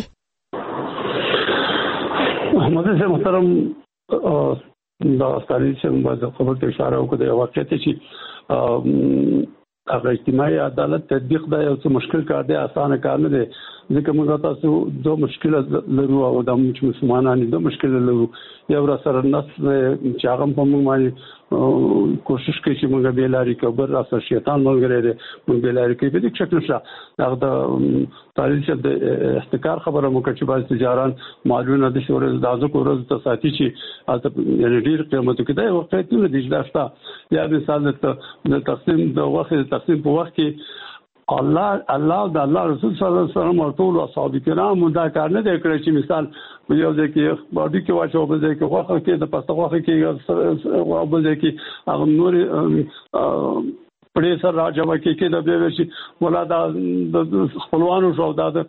محمد صاحب محترم دا ستاسو چې باید خبر ته اشاره وکړو د واقعیت چې هغه اجتماعي عدالت تطبیق دا یو څه مشکل کار دی اسانه کار نه دی ځکه موږ تاسو دوه مشکل لرو او د مسلمانانو دوه مشکل لرو یو را سره نس چې هغه په موږ باندې کوشش کوي چې موږ به لاري کبر را سره شیطان ملګری دی موږ به لاري کوي په دې شکل شته هغه د تعلیل چې د احتکار خبره مو کوي چې باز تجاران مالونه د شورز د ازو کورز ته ساتي چې یعنی ډیر قیمت کې دا وخت نه دی ځلاسته یا مثال د تقسیم د وخت تقسیم په وخت کې الله الله د الله رسول صلی الله علیه وسلم او ټول اصحاب کرام دا کار نه دی کړی چې مثال په یو ځای کې باډي کې واچو په ځای کې خوخه کې د پسته خوخه کې او په ځای کې هغه نور پړې سره راځي کې کې د به شي ولا د خپلوانو شو د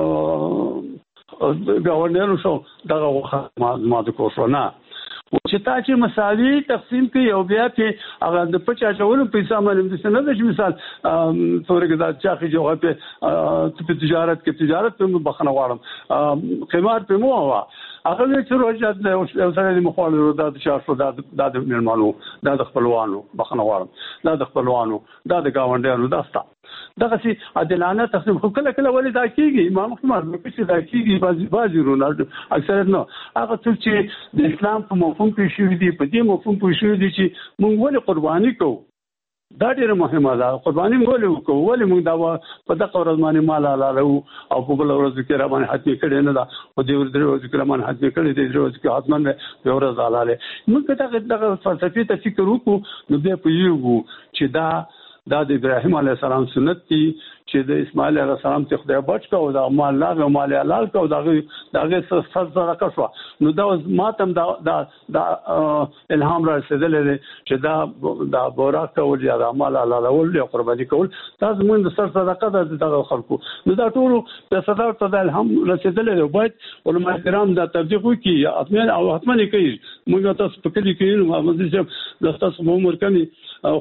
ګاونډیانو شو دغه وخت ما د کوښونه چې تا چې مساوي تقسیم کوي او بیا چې هغه د پچا چولو پیسې باندې د سند چې مثال څورګه د چاخي جوغه په تجارت کې تجارت په بخنه غواړم قیمت په مو هوا هغه چې روزات د سره د مخالفت د شاشو د د نرمالو د خپلوانو بخنه غواړم د خپلوانو د گاونډیانو داستا دغه سي عادلانه تقسیم خو کله کله ولې دا کیږي ما مخمر نو چې دا کیږي بعضي بعضي رونالډو اکثر نو هغه څه چې د اسلام په مفهوم کې شوی دی په دې مفهوم کې شوی دی چې موږ ولې قرباني کوو دا ډیره مهمه ده قرباني موږ کوو ولې موږ دا په دغه ورځ باندې مال حلالو او په بل ورځ کې را باندې حتی کړي نه دا په دې ورځ کې را باندې حتی کړي دې ورځ کې حتمان به ورځ حلاله موږ دغه دغه فلسفي ته فکر وکړو نو به په یو چې دا دا د ابراهیم علیه السلام سنت دي چې د اسماعیل علیه السلام ته خدای بچ کو او د مال لاغ او مال حلال کو دغه دغه څه صدقه شو نو دا ماتم دا دا الهام را رسیدلې چې دا دا بورا کول یا د مال حلال ول یا قرباني کول تاسو موږ د سر صدقه د دغه خلکو نو دا ټول د صدقه ته د الهام رسیدلې باید علماء کرام دا تبلیغ وکړي اتمن او اتمن کوي موږ تاسو په کلی کې نو مزه چې د تاسو عمر کني او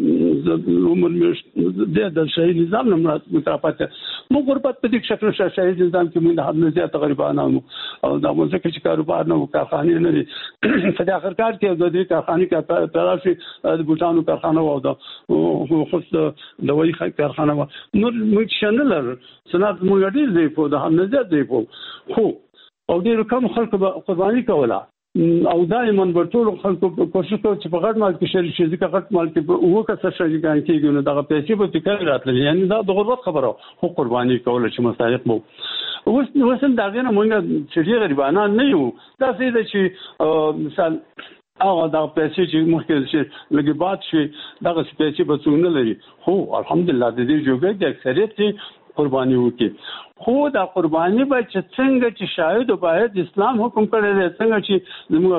عمر د د شهید نظام نه مترافته موږ غربت په دې شکل شهید نظام کې موږ د حد نه زیات غریبانو او دا موږ چې کاروبار نه کارخانه نه لري په اخر کار کې د دې کارخانه کې تراشي د بوټانو کارخانه و دا خو د وای کارخانه و نو موږ شنلر سنت موږ ډیر دی په د حد نه زیات دی خو او ډیر کم خلک قرباني کوله او دائما ورټول خلکو کوشش کوي چې په غټ مال کې شریک شي ځکه غټ مال کې وو کسه شریکان کېږي نو دغه پیسې به تکرار راتلل یعنی دا د غربت خبره خو قرباني کول چې مستحق وو اوس وسم دا غنه مونږ چې غریبانه نه یو دا څه چې مثال هغه دا پیسې چې مخکې چې لګي باد شي دغه پیسې به څنګه لري خو الحمدلله د دې جوګه د اکثریت قرباني وکي خو دا قرباني به چې څنګه چې شاهد باید اسلام حکم کړی دی څنګه چې موږ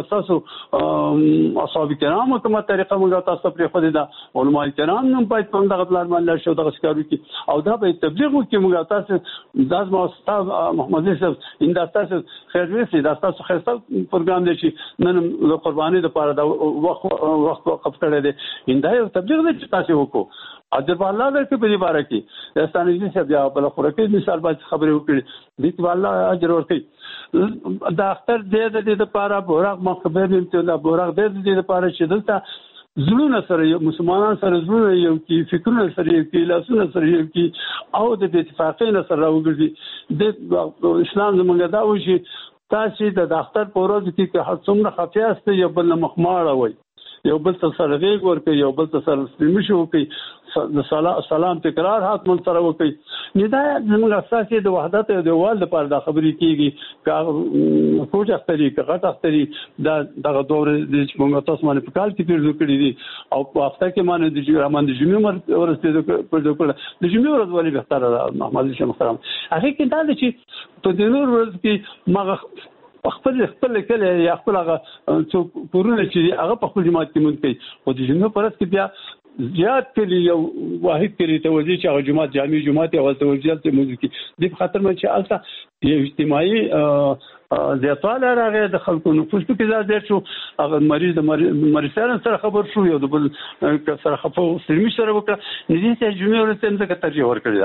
اساسو اصحاب کرام کومه طریقه موږ تاسو پرې خو دا علماء کرام نن باید په دغه پلان باندې شو دغه ښکارو کې او دا به تبلیغ وکي موږ تاسو داس ما استاد محمد صاحب انده تاسو خیر وسی دا تاسو خیر پروګرام دی چې نن د قرباني لپاره دا وخت وخت وقف کړی دی انده یو تبلیغ دی چې تاسو وکړو اجر الله درکې په دې باره کې داستاني چې بیا بل خورکې مثال باندې خبرې وکړي دې الله اجر ورکړي دا اختر دې د دې لپاره بورق مخبر دې ته بورق دې دې لپاره چې دلته زړونه سره مسلمانان سره زړونه یو کې فکرونه سره یو کې لاسونه سره یو کې او د اتفاقین سره وګرځي د اسلام زمونږ دا وشي تاسو د اختر په ورځ کې که څومره خفیاسته یو بل مخماړه وي یو بل ته سره غیږ ورکړي یو بل ته سره سلمشي وکړي د سلام تکرار هات من سره وکړي ندا زموږ اساسي د وحدت او د وال لپاره د خبرې کیږي کا کوچ اختري غټ اختري دا دغه دور د موږ تاسو باندې په کال کې پیژو کړی دي او په هفته کې باندې د جمعې د جمعې ورسته په دغه د جمعې ورځ ولې بهتره محمد شاه محترم هغه کې دا چې په د نور ورځ کې ما خپل خپل کله یا خپل هغه څو پورونه چې هغه په خپل جماعت کې مونږ کوي او د جمعې پرځ کې بیا زیات کلی یو واحد کلی توجیه چې هغه جماعت جامع جماعت او توجیه ته موږ کې د خاطر مې چې البته یو اجتماعي زیاتواله راغی د خلکو نفوس په کې زیات شو هغه مریض د مریض سره خبر شو یو د بل سره خپل سلمي سره وکړه نږدې ته جمعې ورته څنګه ترجیح ورکړی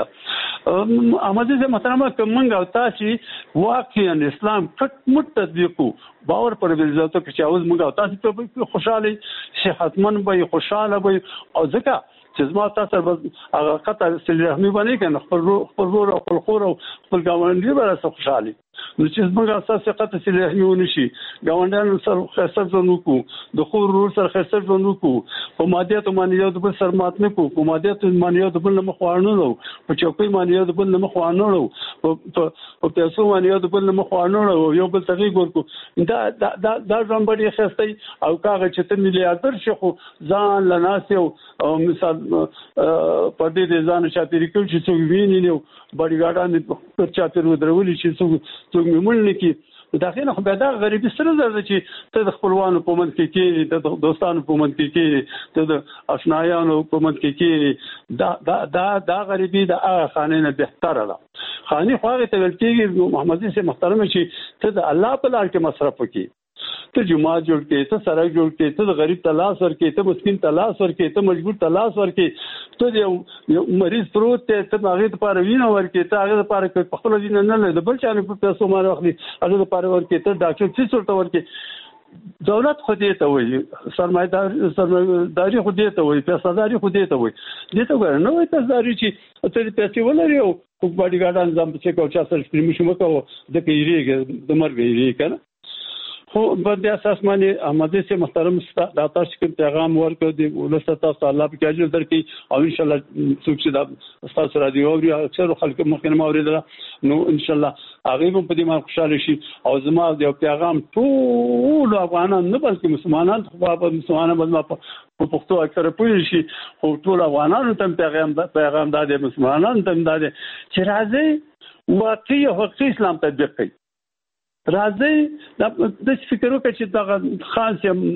دا امازه محترمه کومنګ او تاسو واقعا اسلام کټ مټ تطبیق باور پر عزت او چې اوس موږ تاسو په خوشاله صحتمن به خوشاله به او ځکه چې زما تاسو هغه قطع سلی رحمی باندې کنه خپل خپل ور او خپل خور او خپل ګاونډي به سره خوشاله نو چې موږ اساسه قطع سلی رحمی ونشي ګاونډیانو سره خسر ځنو کو د خور ور سره خسر ځنو کو په مادیات مانیات بل سر مات نه کو په مادیات مانیات بل نه مخوانو نو په چوکۍ مانیات بل نه مخوانو نو په پیسو مانیات بل نه مخوانو نو یو بل تغیر ورکو دا دا دا ځم بډي خستای او کاغه چې ته میلیارډر شخو ځان لناسه او مثال په دې ځان چاپیری کوي چې څو ویني نو بډي ګاډان په چاپیرو درولي چې څو څو مملنه کې داخله خو دا غریبي سره زړه چې ته د خپلوانو په منځ کې کې د دوستانو په منځ کې کې ته د آشنایانو په منځ کې کې دا دا دا دا غریبي د هغه خانه نه بهتره ده خاني خو هغه ته ویل کېږي محمد سي محترم چې ته د الله په لار کې مصرف وکې ته جماعت جوړ کې ته سړک جوړ کې ته غریب تلاش ورکې ته مسکین تلاش ورکې ته مجبور تلاش ورکې ته یو مریض پروت ته ته هغه لپاره وینه ورکې ته هغه لپاره په خپل دین نه نه بل چا په پیسو مار واخلي هغه لپاره ورکې ته ډاکټر څه څورته ورکې دولت خو دې ته وایي سرمایدار سرمایداري خو دې ته وایي پیساداري خو دې ته وایي دې ته ګور نه وایي پیساداري چې ته پیسې ولري او کوم باډي ګاډان ځم چې کو چا سره سپریمو شمه کو د پیریږي د مرګ یې کنه خو په اساس باندې احمدي سي محترم دا تاسو کوم پیغام ورکړ دی ولست تاسو الله په اجر درکې او ان شاء الله څوک چې دا تاسو رادیو او اکثر خلک مخکې ما اوریدل نو ان شاء الله هغه په دې باندې خوشاله شي او زما د پیغام ټول افغانان نه بلکې مسلمانان خو مسلمانان باندې په پښتو اکثر پوه شي او ټول افغانانو ته پیغام پیغام د مسلمانانو ته د چې راځي واقعي حقیقي اسلام تطبیق کوي راځي د فکر وکړي چې دا خان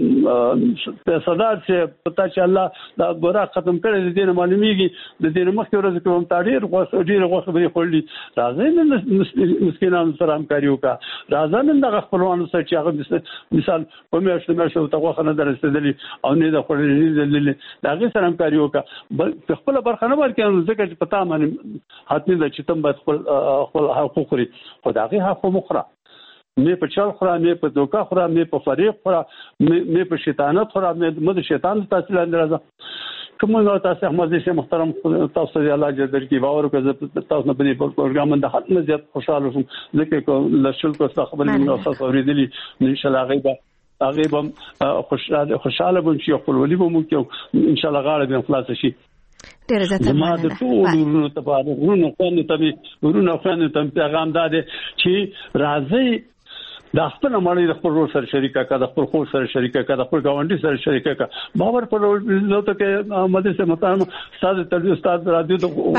سي صدر سي پتا چې الله دا ګورا ختم کړی د دین معلومیږي د دین مخکې ورځ کوم تاریخ غوښ ډیر غوښ به خورلي راځي نن مسکینانو سره همکاري وکړه راځي نن د خپلوانو سره چې هغه مثال په میاشت میاشت ته غوښ نه درستدلی او نه د خورلي دا هغه سره همکاري وکړه بل خپل برخه نه ورکړي ځکه چې پتا باندې حتمی د چې تم باید خپل خپل حقوق لري خدای حق مخره مې په چل خورا مې په دوکا خورا مې په فریب خورا مې په شیطانت خورا مې د شیطان تاثیر اندرازه کوم نو تاسو احمد سي محترم تاسو دی الله جل جلاله باور وکړه تاسو نه بنې په پروګرام د حق نه زیات خوشاله شوم ځکه لشل کو څه خبرې نو تاسو اوریدلې ان شاء الله غیبه هغه به خوشاله خوشاله بم شي خپل ولي به مو کې ان شاء الله غاړه به خلاص شي ډیر زړه ما د ټول ورونو ته په ورونو خو ته ورونو خو ته پیغام داده چې راځي د خپل مړی د خپل سره شریکه کا د خپل خو سره شریکه کا د خپل گاونډي سره شریکه کا باور پر نو ته کې احمد سي محترم استاد تل استاد رادیو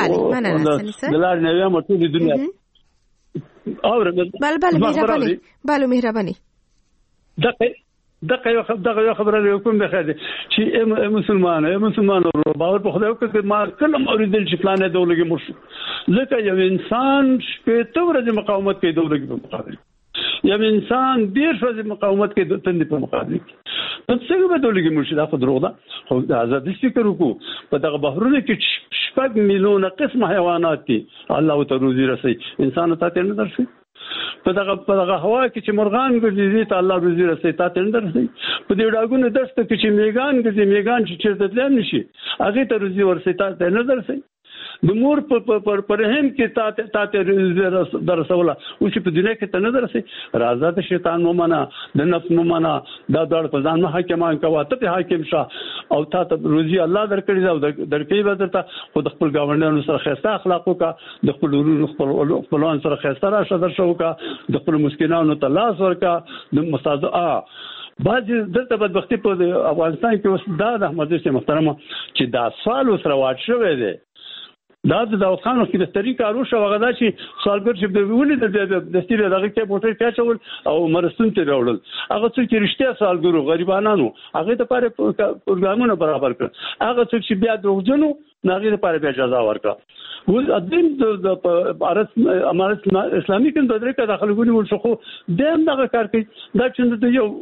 ته دلار نه یم ټول دنیا اور بل بل مهرباني بالو مهرباني دغه دغه یو دغه خبره کوم ده خاله چې مسلمان یم مسلمان باور په خدای وکړه ما کله اوریدل چې پلان دی ولګي مرشد ځکه یو انسان شپه ته ورځ مقاومت کوي دولګي په مقابل یو انسان ډیر څه مقاومت کوي د تند په مقابل نو څنګه به دولګي مرشد اخو دروغ ده خو آزاد فکر وکړو په دغه بحرونه کې شپږ میلیونه قسم حیوانات دي الله ته روزي رسي انسان ته نه درسي په دغه په دغه هوا کې چې مرغان ګرځي ته الله روزي رسي ته نه درسي په دې ډاګونو دسته کې چې میګان ګرځي میګان چې چیرته تلل نشي هغه ته روزي ورسي ته نه درسي د مور په پرهم کې تاته تاته درسوله او چې په دنیا کې ته نه درسي راځه د شیطان نو معنا د نفس نو معنا دا ډول په ځان حاکمان کوي ته حاکم شه او تاسو روزي الله درکړي او درکې به درته خو د خپل گاونډیانو سره خسته اخلاق وکا د خپل خپل خپلوان سره خسته راشه درشو وکا د خپل مسکینانو ته لاس ورکا د مستازه بعض دلته بدبختی په افغانستان کې اوس دا د احمد سي محترم چې دا سوال سره واټ شوی دی دا د داوخانو کې د طریقه اروشه وغدا چې سوالګر چې د ولې د دستیره دغه کې موټر کاچول او مرستون ته راوړل هغه څوک چې رښتیا سوالګرو غریبانو هغه ته لپاره پروګرامونه برابر کړ هغه څوک چې بیا دروغجنو هغه لپاره بیا اجازه ورکړه ول ادم د بھارت امارت اسلامي کې د درې داخلګونی ولشخو دیم دغه کار کوي دا چې د یو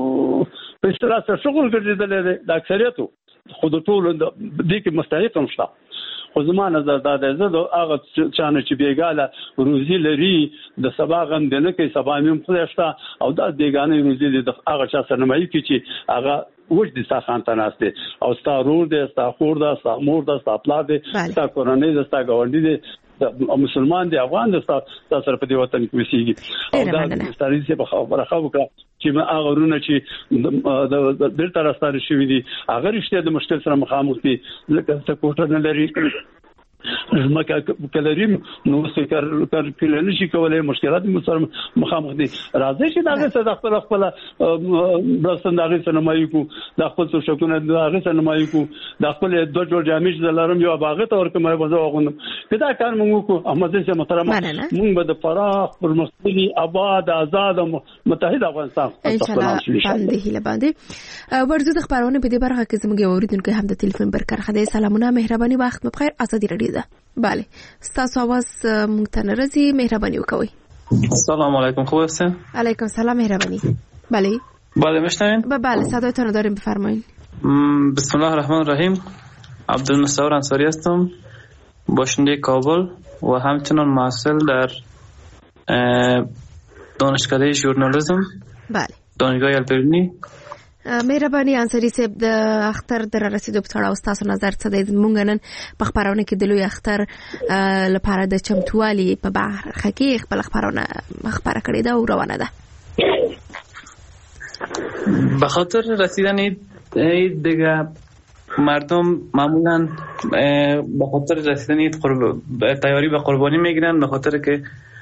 په اصطلاح سره شغل ګرځیدل دي د اکثریتو خود ټول د دې کې مستحق هم شته خو زما نظر دا دی زه د هغه چانه چې بیګاله روزي لري د سبا غم دی نه کوي سبا مې خدای شته او دا بیګانه روزي دی د هغه چا سره نمایي کې چې هغه وجد ستا خان ته ناست دی او ستا رور دی ستا خور دی ستا مور دی ستا پلار دی ستا کورنۍ دی ستا ګاونډي دی مسلمان دی افغان دی ستا سره په دې وطن کې وسیږي او دا ستاسو په خبره خو چې ما هغه ورونه چې د بیرته راستاره شوی دي هغه رښتیا د مشکل سره مخامخ دي لکه څه کوټه نه لري زمکه کلریم نو څه کار کار کله نشي کولای مشکلات سره مخامخ دي راځي چې دا څه د خپل خپل برسنداري سره مایو کو د خپل څه شکونه د هغه سره مایو کو د خپل دوه جوړ جامې زلارم یو باغه ته ورکه مې وځو غوندم کدا کار موږ کو احمد سي محترم موږ به د فراغ پر مستقلی آباد آزاد متحد افغانستان ان شاء الله باندې هله باندې ورزه د خبرونه په دې برخه کې زموږ اوریدونکو هم د ټلیفون برکر خدای سلامونه مهرباني وخت مو بخیر ازادي رډي ده بله ستاسو आवाज مونږ ته ناراضي مهرباني وکوي سلام علیکم خوب هستین علیکم سلام مهربانی بله بله میشنوین بله صدایتون رو داریم بفرمایید بسم الله الرحمن الرحیم عبدالمصور انصاری هستم باشنده کابل و همچنان محصل در دانشکده ژورنالیسم بله دانشگاه البرنی مهرباني انصاری صاحب د اختر در رسیدو په تړاو تاسو نظر څه دی مونږ نن په خبرونه کې د لوی اختر لپاره د چمتووالي په برخه کې خپل خبرونه خبره کړې ده او روانه ده به خاطر رسیدن عید دیگه مردم معمولا به خاطر رسیدن عید قرب... تیاری به قربانی میگیرن، به خاطر که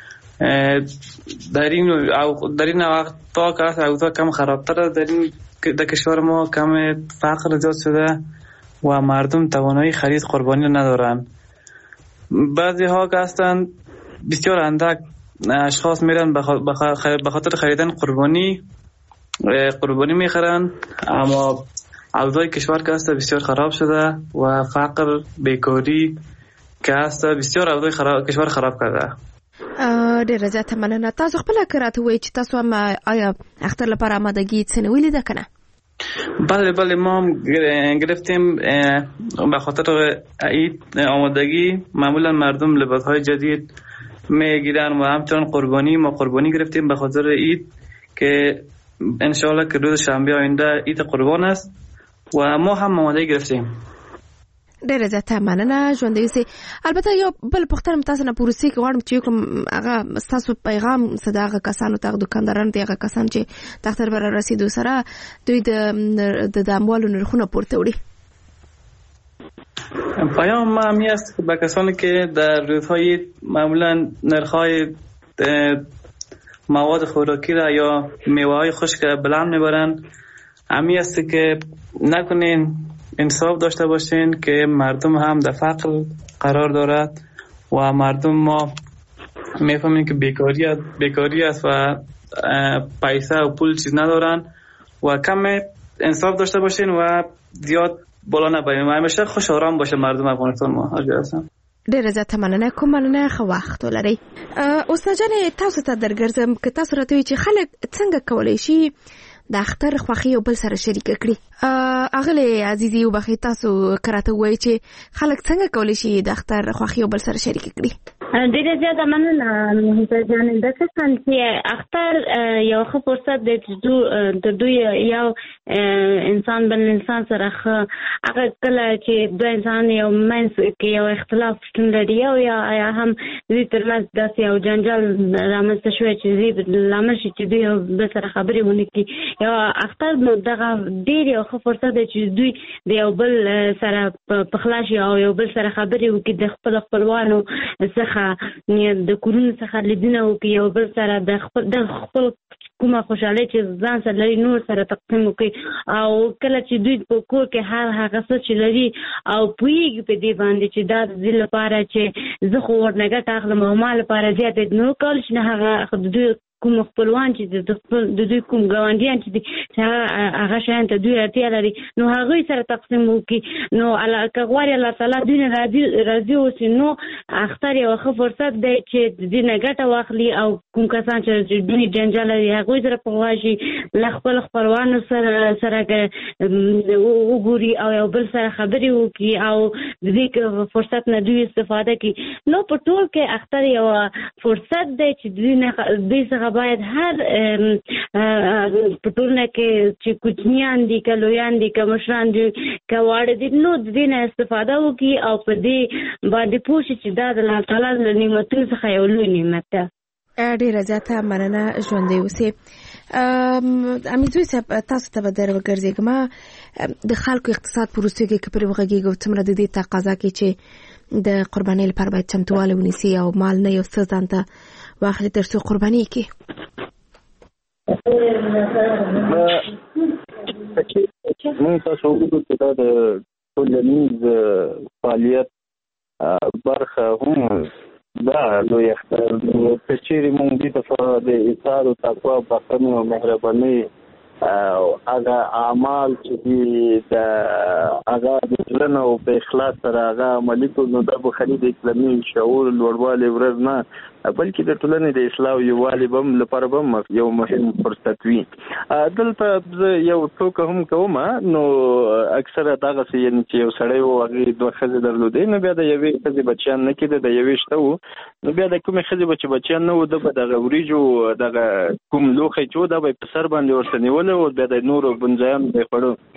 در این در این وقت تا که اوضاع کم خرابتر در این در کشور ما کم فقر زیاد شده و مردم توانایی خرید قربانی ندارن. بعضی ها که هستن بسیار اندک اشخاص میرن به خاطر خریدن قربانی قربانی میخرن، اما اوضاع کشور که هست بسیار خراب شده و فقر بیکاری که هست بسیار اوضاع خراب کشور خراب کرده. ډیره زیاته مننه. تاسو خپل کراته وایي چې تاسو هم آیا اختر لپاره آمادگی څه نیولې ده کنه؟ بله بله ما هم گرفتیم به خاطر عید آمادگی. معمولا مردم لباسهای جدید میگیرن و همچنان قربانی ما قربانی گرفتیم به خاطر عید که انشاءالله که روز شنبه آینده عید قربان است و ما هم آماده گرفتیم. ډیره زیاته مننه ژوندۍ اوسئ. البته یو بل پوښتنه تاسو نه په وروستۍ کې غواړم چې وکړم، هغه ستاسو پیغام څه د هغه کسانو ته، دوکاندارانو ته، هغه کسان چې د اختر به رارسېدو سره دوی د د اموالو نرخونه پورته وړي. پیام ما همی است به کسانی که در روزهای معمولا نرخ‌های مواد خوراکی را یا میوه‌های خشک بلند میبرند، همی است که نکنین، انصاف داشته باشین که مردم هم در فقر قرار دارد و مردم ما میفهمین که بیکاری است بیکاری است و پیسه و پول چیز ندارن و کم انصاف داشته باشین و زیاد بالا نبرین و همیشه خوش آرام باشه مردم افغانستان ما. هستم ډیره زیاته مننه کوم. مننه ښه وخت ولرئ. استاد جان تاسو ته درګرځم که تاسو راته وایئ چې خلک څنګه کولی شي د اختر خوښي یو بل سره شریکه کړي. اغلی عزیزي وبخښئ، تاسو که راته ووایئ چې خلک څنګه کولی شي د اختر خوښي یو بل سره شریکه کړي؟ ډیره زیاته مننه محسن جان. داسې څنګه چې اختر یو ښه فرصت دی چې د دوی یو انسان بل انسان سره ښه هغه کله چې دوه انسان یو منځ کې یو اختلاف شتون لري او یا هم دوی ترمنځ داسې یو جنجال رامنځته شوی چې دوی لامل شي چې دوی یو بل سره خبرې ونه کړي. یو اختر نو دغه ډېر یو ښه فرصت دی چې دوی د یو بل سره پخلا شي او یو بل سره خبرې وکړي، د خپل خپلوانو څخه د کورونو څخه لیدنه وکړي، یو بل سره د خپل د خپل کومه خوشحالي چې ځان سره لري نور سره تقسیم وکړي. او کله چې دوی په کور کې هر هغه څه چې لري او پوهېږي په دې باندې چې دا د دې لپاره چې زه خو ورنه ګټه اخلم او ما لپاره زیات نو کولی شي نه هغه د دوی کوم خپلوان چې د دوی کوم ګاونډیان چې هغه شیان ته دوی اړتیا لري نو هغوی سره تقسیم وکړي. نو که غواړي الله تعالی دوی نه راضي اوسي نو اختر یو ښه فرصت دی چې د دې نه ګټه واخلي او کوم کسان چې دوی جنجال لري هغوی سره پخلا شي، له خپل خپلوانو سره سره وګوري او یو بل سره خبرې وکړي او د دې فرصت نه دوی استفاده کړي. نو په ټول کې اختر یو فرصت دی چې دوی نه دوی څخه باید هر په ټولنه کې چې کوچنیان دي که لویان دي که مشران دي که واړه دي نو د دې نه استفاده وکړي او په دې باندې پوه شي چې دا د الله تعالی له نعمتونو څخه یو لوی نعمت ده. ډیره زیاته مننه ژوندۍ اوسئ. امیدواري صاحب تاسو ته به در وګرځېږم د خلکو اقتصاد په وروستیو کې که پرې وغږېږو څومره د دې تقاضا کې چې د قربانۍ لپاره باید چمتووالی ونیسي او مال نه یو څه ځان ته واخلي تر څو قرباني کړي. موږ تاسو وګورئ چې دا د ټولنیز فعالیت برخه هم دا لوی اختر که چیرې موږ دې دفعه د اطاعت او تقوا بښنې او مهربانۍ هغه اعمال چې دي د هغه د زړه نه او په اخلاص سره هغه عملي کړو نو دا به خالي د اسلامي شعور لوړوالي ورځ نه بلکې د ټولنې د اصلاح او یووالي به هم لپاره به هم یو مهم فرصت وي. دلته زه یو ټوکه هم کوم نو اکثره دغسې یعنې چې یو سړی و هغې دوه ښځې درلودې نو بیا د یوې ښځې بچیان نه کېده د یوې شته وو نو بیا د کومې ښځې به چې بچیان نه وو ده به دغه وریجو دغه کوم لوښی چې و دا به یې په سر باندې ورته نیولی و بیا د نورو بنځایانو به یې خوړو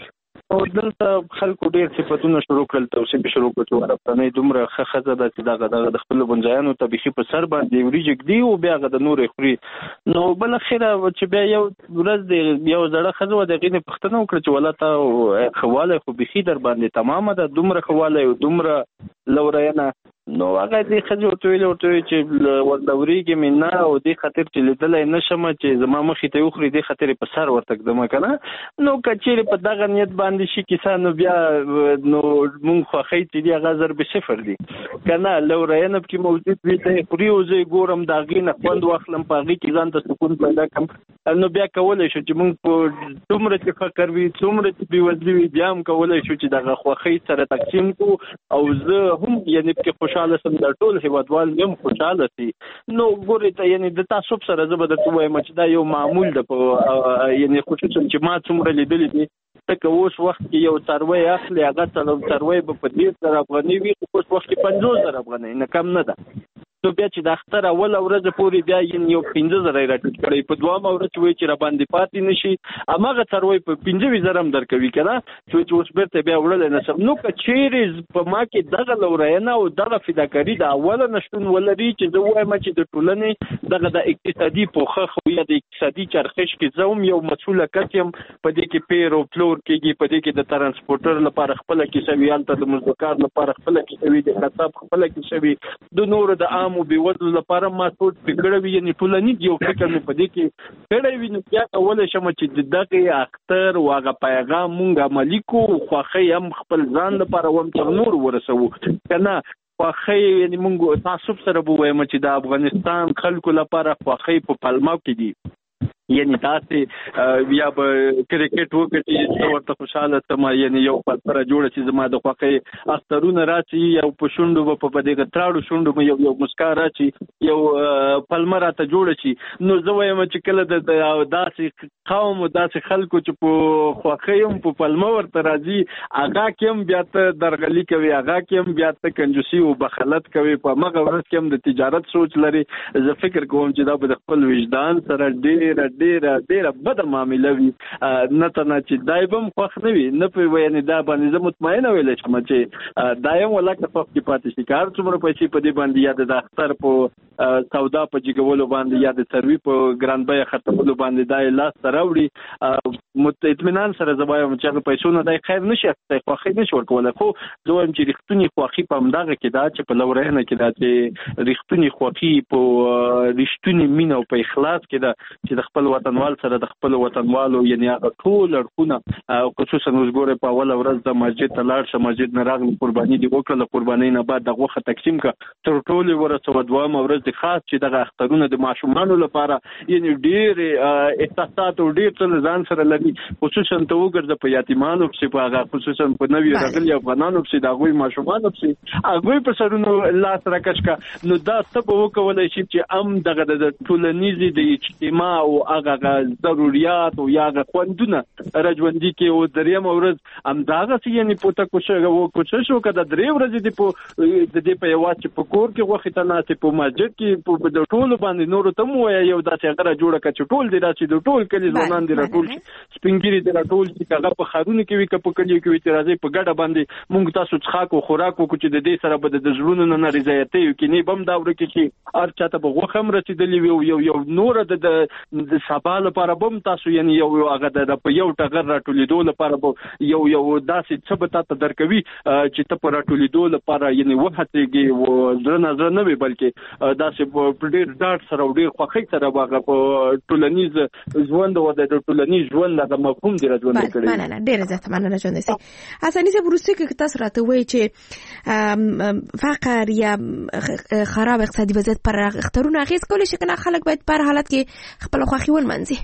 او دلته خلکو ډېر صفتونه شروع کړل، توصیف شروع کړل چې افغانۍ دومره ښه ښځه ده چې دغه دغه د خپلو بنځایانو ته بیخي په سر باندې وریجې ږدي او بیا هغه د نورې خوري. نو بالاخره چې بیا یو ورځ د یو زړه ښځه وه د هغې نه پوښتنه وکړه چې والله تا ښه والی خو بیخي در باندې تمامه ده، دومره ښه والی او دومره لورینه. نو هغه دې ښځې ورته ویلې ورته ویل چې ورلورېږي مې نه او دې خاطر چې لیدلی نه شم چې زما مخې ته وخوري دې خاطر یې په سر ورته ږدمه که نه. نو که چېرې په دغه نیت باندې شي کیسه نو بیا نو مونږ خوښۍ چې دي هغه ضرب صفر دي که نه. لورینه پکې موجود وي ته یې خوري او زه یې ګورم د هغې نه خوند واخلم، په هغې کې ځان ته سکون پیدا کړم. نو بیا کولی شو چې مونږ په څومره چې فقر وي څومره چې بېوزلي وي بیا هم کولی شو چې دغه خوښۍ سره تقسیم کړو او زه هم یعنې پکې خوشحاله سم، د ټول هېوادوال هم خوشحاله شي. نو ګورې ته یعنې د تعصب سره زه به درته ووایم چې دا یو معمول ده په یعنې خصوصا چې ما څومره لیدلي دي. ته که اوس وخت کې یو څاروی اخلي هغه څاروی به په دېرش زره افغانۍ وي، خو اوس وخت کې پنځوس زره افغانۍ نه کم نه ده. نو بیا چې د اختر اوله ورځ پورې بیا یو پنځه زره یې راټیټ کړی، په دویمه ورځ چې وایي چې راباندې پاتې نه شي هماغه څاروی په پنځه ویشت زره هم درکوي که نه، چې اوس بېرته بیا وړلی نه شم. نو که چیرې په ما کې دغه لورینه او دغه فداکاري د اوله نه شتون ولري چې زه ووایم چې د ټولنې دغه د اقتصادي پوښښ او یا د اقتصادي چرخش کې زه هم یو مسؤله کس یم، په دې کې پیر او پلور کېږي، په دې کې د ترانسپورټر لپاره خپله کیسه وي، هلته د مزدکار لپاره خپله کیسه وي، د قصاب خپله کیسه وي، د نورو د عامو بېوزلو لپاره ما سوچ پې کړی وي، یعنې ټولنیز یو فکر مې په دې کې کړی وي. نو بیا کولی شم چې د دغې اختر او هغه پیغام مونږ عملي کړو، خوښۍ هم خپل ځان لپاره هم تر نور ورسوو که نه. خوښۍ یعنې مونږ تعصب سره به ووایم چې د افغانستان خلکو لپاره خوښۍ په پلمه کې دي، یعنې تاسې یا به کرکټ وکړي زه ورته خوشحاله شم، یعنې یو پلپره جوړه چې زما د خوښۍ اخترونه راشي، یو په شونډو به په دغه تراړو شونډو مې یو یو مسکا راشي، یو پلمه راته جوړه شي. نو زه وایم چې کله د داسې قوم او داسې خلکو چې په خوښۍ هم په پلمه ورته راځي هغه کې هم بیا ته درغلي کوي، هغه کې هم بیا ته کنجوسي او بخلت کوي، په همغه ورځ کې هم د تجارت سوچ لري. زه فکر کوم چې دا به د خپل وجدان سره ډېره ډېره ډېره بده معامله وي، نه ته نه چې دا یې به هم خوښ نه وي، نه پرې یعنې دا باندې زه مطمئنه ویلی شم چې دا یې هم ولکه خوښ کې پاتې شي، که هر څومره پیسې په دې باندې یا د اختر په سودا په جګولو باندې یا د څاروي په ګران بیه خرڅولو باندې دا یې لاس ته راوړي، اطمینان سره زه وایم چې هغه پیسو نه دی خیر نه شي اخیستی، خوښۍ نه شي ورکولی. خو زه وایم چې رښتونې خوښي په همدغه کې ده چې په لورینه کې ده، چې رښتونې خوښي په رښتونې مینه او په اخلاص کې ده چې د خپل وطنوال سره د خپل وطنوالو یعنې هغه ټول اړخونه، خصوصا اوس ګورئ په اوله ورځ د مسجد ته لاړ شه، مسجد نه راغلم قرباني دې وکړه، له قربانۍ نه بعد د غوښه تقسیم کړه، تر ټولې ورسوه. دویمه ورځ د خاص چې دغه اخترونه د ماشومانو لپاره یعنې ډېر احساسات او ډېر څه له ځان سره لري، خصوصا ته وګرځه په یتیمانو پسې، په هغه خصوصا په نوي راغلي افغانانو پسې، د هغوی ماشومانو پسې، هغوی په سرونو لاس راکش کړه. نو دا ته به وکولی شي چې هم دغه د ټولنیزې د اجتماع او هغه ضروريات او یا هغه خوندونه راژوندي کې. او درېیمه ورځ همدغسې یعنې پوته کوشش وکړه د درې ورځې دې په د دې په یوازې چې په کور کې غوښې ته ناستې، په مسجد کې د ټولو باندې نورو ته مو ووایه یو داسې هغه را جوړه کړه چې ټول دې راشي، د ټول کلي ځوانان دې راټول شي، سپین ږیري دې راټول شي، که هغه په ښارونو کې وي که په کلیو کې وي، چې راځئ په ګډه باندې مونږ تاسو څښاک او خوراک وکړو چې د دې سره به د زړونو نه رضایتۍ او کینې به هم دا ورکې شي، هر چا ته به غوښه هم رسېدلې وي، یو یو نوره د سبا لپاره به هم تاسو یعنې یو هغه د په یو ټغر راټولېدو لپاره به یو یو داسې څه به تا ته درکوي چې ته په راټولېدو لپاره یعنې وهڅېږې، زړه نه زړه نه وي بلکې داسې په ډېر ډاډ سره او ډېر خوښۍ سره به هغه په ټولنیز ژوند او د ټولنیز ژوند هغه مفهوم دې را ژوندی کړی. مننه، ډېره زیاته مننه ژوندی صاحب. حسني صاحب وروستي کې تاسو راته وایئ چې فقر یا خراب اقتصادي وضعیت پر اخترونو اغېز کولی شي که نه خلک باید په هر حالت کې خپله خوښي ولمانځي؟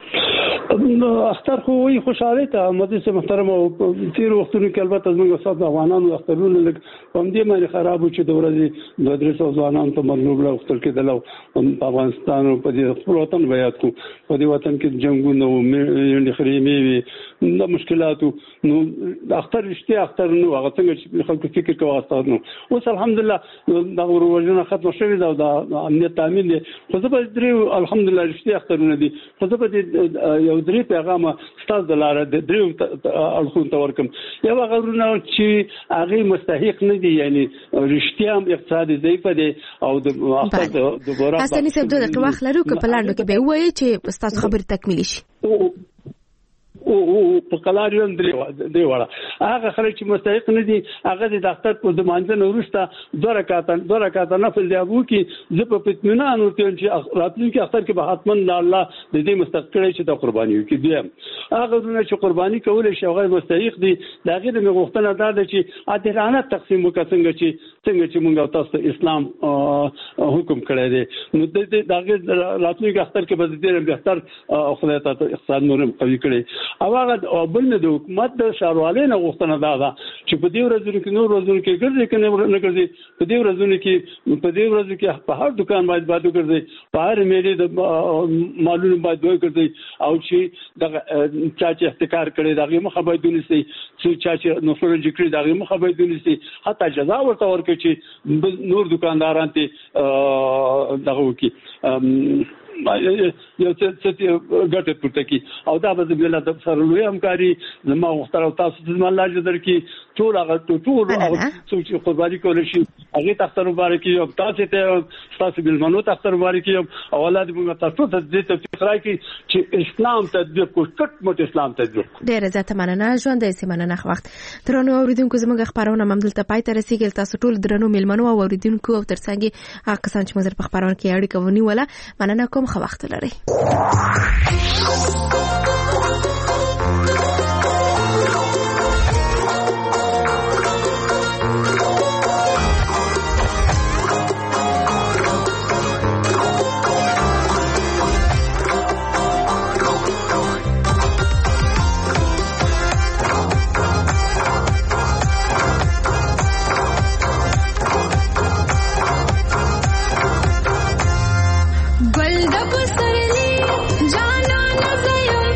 اختر خو وي خوشحالۍ ته مدرس محترم او تیر وختونو کې البته زموږ استاد افغانانو اخترونه لږ په همدې باندې خراب و چې د ورځې دوه درې سوه ځوانانو ته مطلوب راوختل کېدل او په افغانستان او په دې خپل وطن به یاد کړو. په دې وطن کې جنګونه و، ینډې خریمې وې، د مشکلاتو نو د اختر رښتیا اختر نو هغه څنګه چې خلکو فکر کوي اختر نو اوس الحمدلله د وروجنه ختم شوی دا د امنیت تامین دي خو زه به درې الحمدلله رښتیا اخترونه دي خو زه به یو درې پیغام ستاسو د لاره د درې اړخونو ته ورکم یو غوړونه چې هغه مستحق نه دي یعنی رښتیا هم اقتصادي ضعیف دي او د اختر د بورا حسني صاحب د وخت لرو که په لاندو کې به وایي چې ستاسو خبرې تکمیل شي او په کلاریون دی دی وړه هغه خلک چې مستحق نه دي هغه د دفتر په زمانځنه ورسته دوه رکعات دوه رکعات نفل دی ابو کې زه په اطمینان ورته چې راتلونکي اختر کې به حتما الله د دې مستحق کړي چې د قرباني وکړي دی هغه څنګه چې قرباني کول شي هغه مستحق دي دا غیر مغوښتنه ده چې عادلانه تقسیم وکړي څنګه چې څنګه چې موږ تاسو اسلام حکم کړی دی نو د دغه راتلونکي اختر کې به دې بهتر خدای ته اقتصاد نورم قوي کړي او هغه بل نه د حکومت د شاروالۍ نه غوښتنه ده چې په دې ورځو کې نور ورځو کې ګرځي کنه نه ګرځي په دې ورځو کې په دې ورځو کې په هر دکان باید باید ګرځي په هر میلې د مالونو باید ګرځي او چې د چا چې احتکار کړي دغه مخه باید ونیسي چې چا چې نفر جکړي دغه مخه باید ونیسي حتی جزا ورته ورکړي چې نور دکانداران ته دغه وکي یو څه ګټه پورته کی او دا به بل د سره لوی همکاري زما وختره تاسو د الله جدر کی ټول هغه ټول او چې قرباني کول شي هغه تختر مبارک یو تاسو ته تاسو بل منو تختر مبارک یو اولاد موږ تاسو ته د دې فکرای کی چې اسلام تطبیق کو کټ مټ اسلام تطبیق ډیر زیات مننه ژوند د سیمانه وخت ترنو اوریدونکو زموږ خبرونه ممدلته پای ته رسیدل تاسو ټول درنو ملمنو او اوریدونکو او ترڅنګ هغه کسان چې مزر په خبرونه کې اړیکه ونیوله مننه کوم خو وخت لري ګل د پسرلی جانا نزیم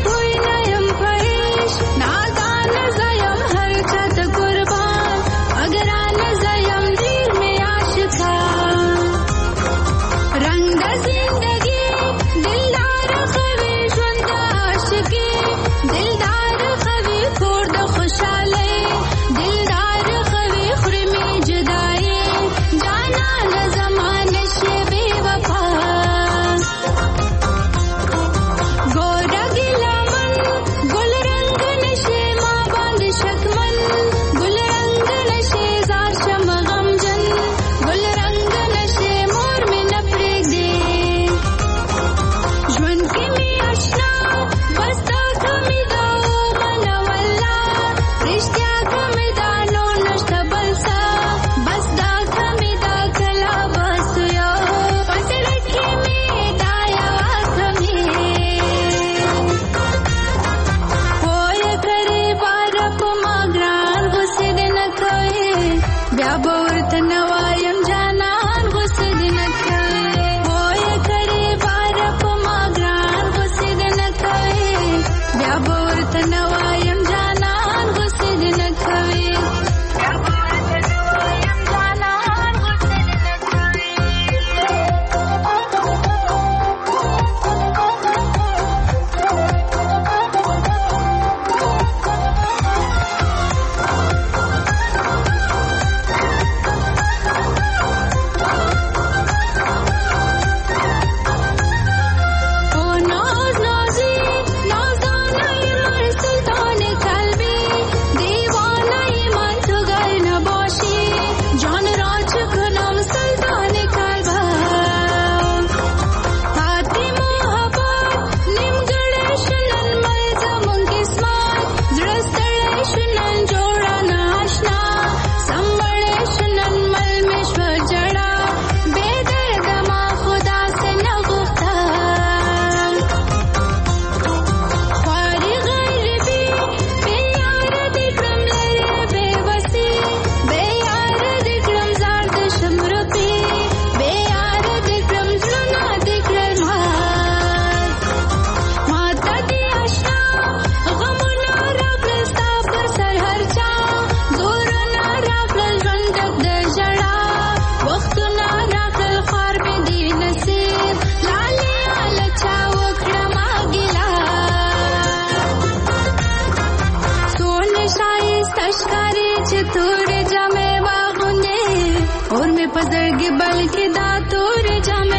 पजर्ग बल के दातोर जाम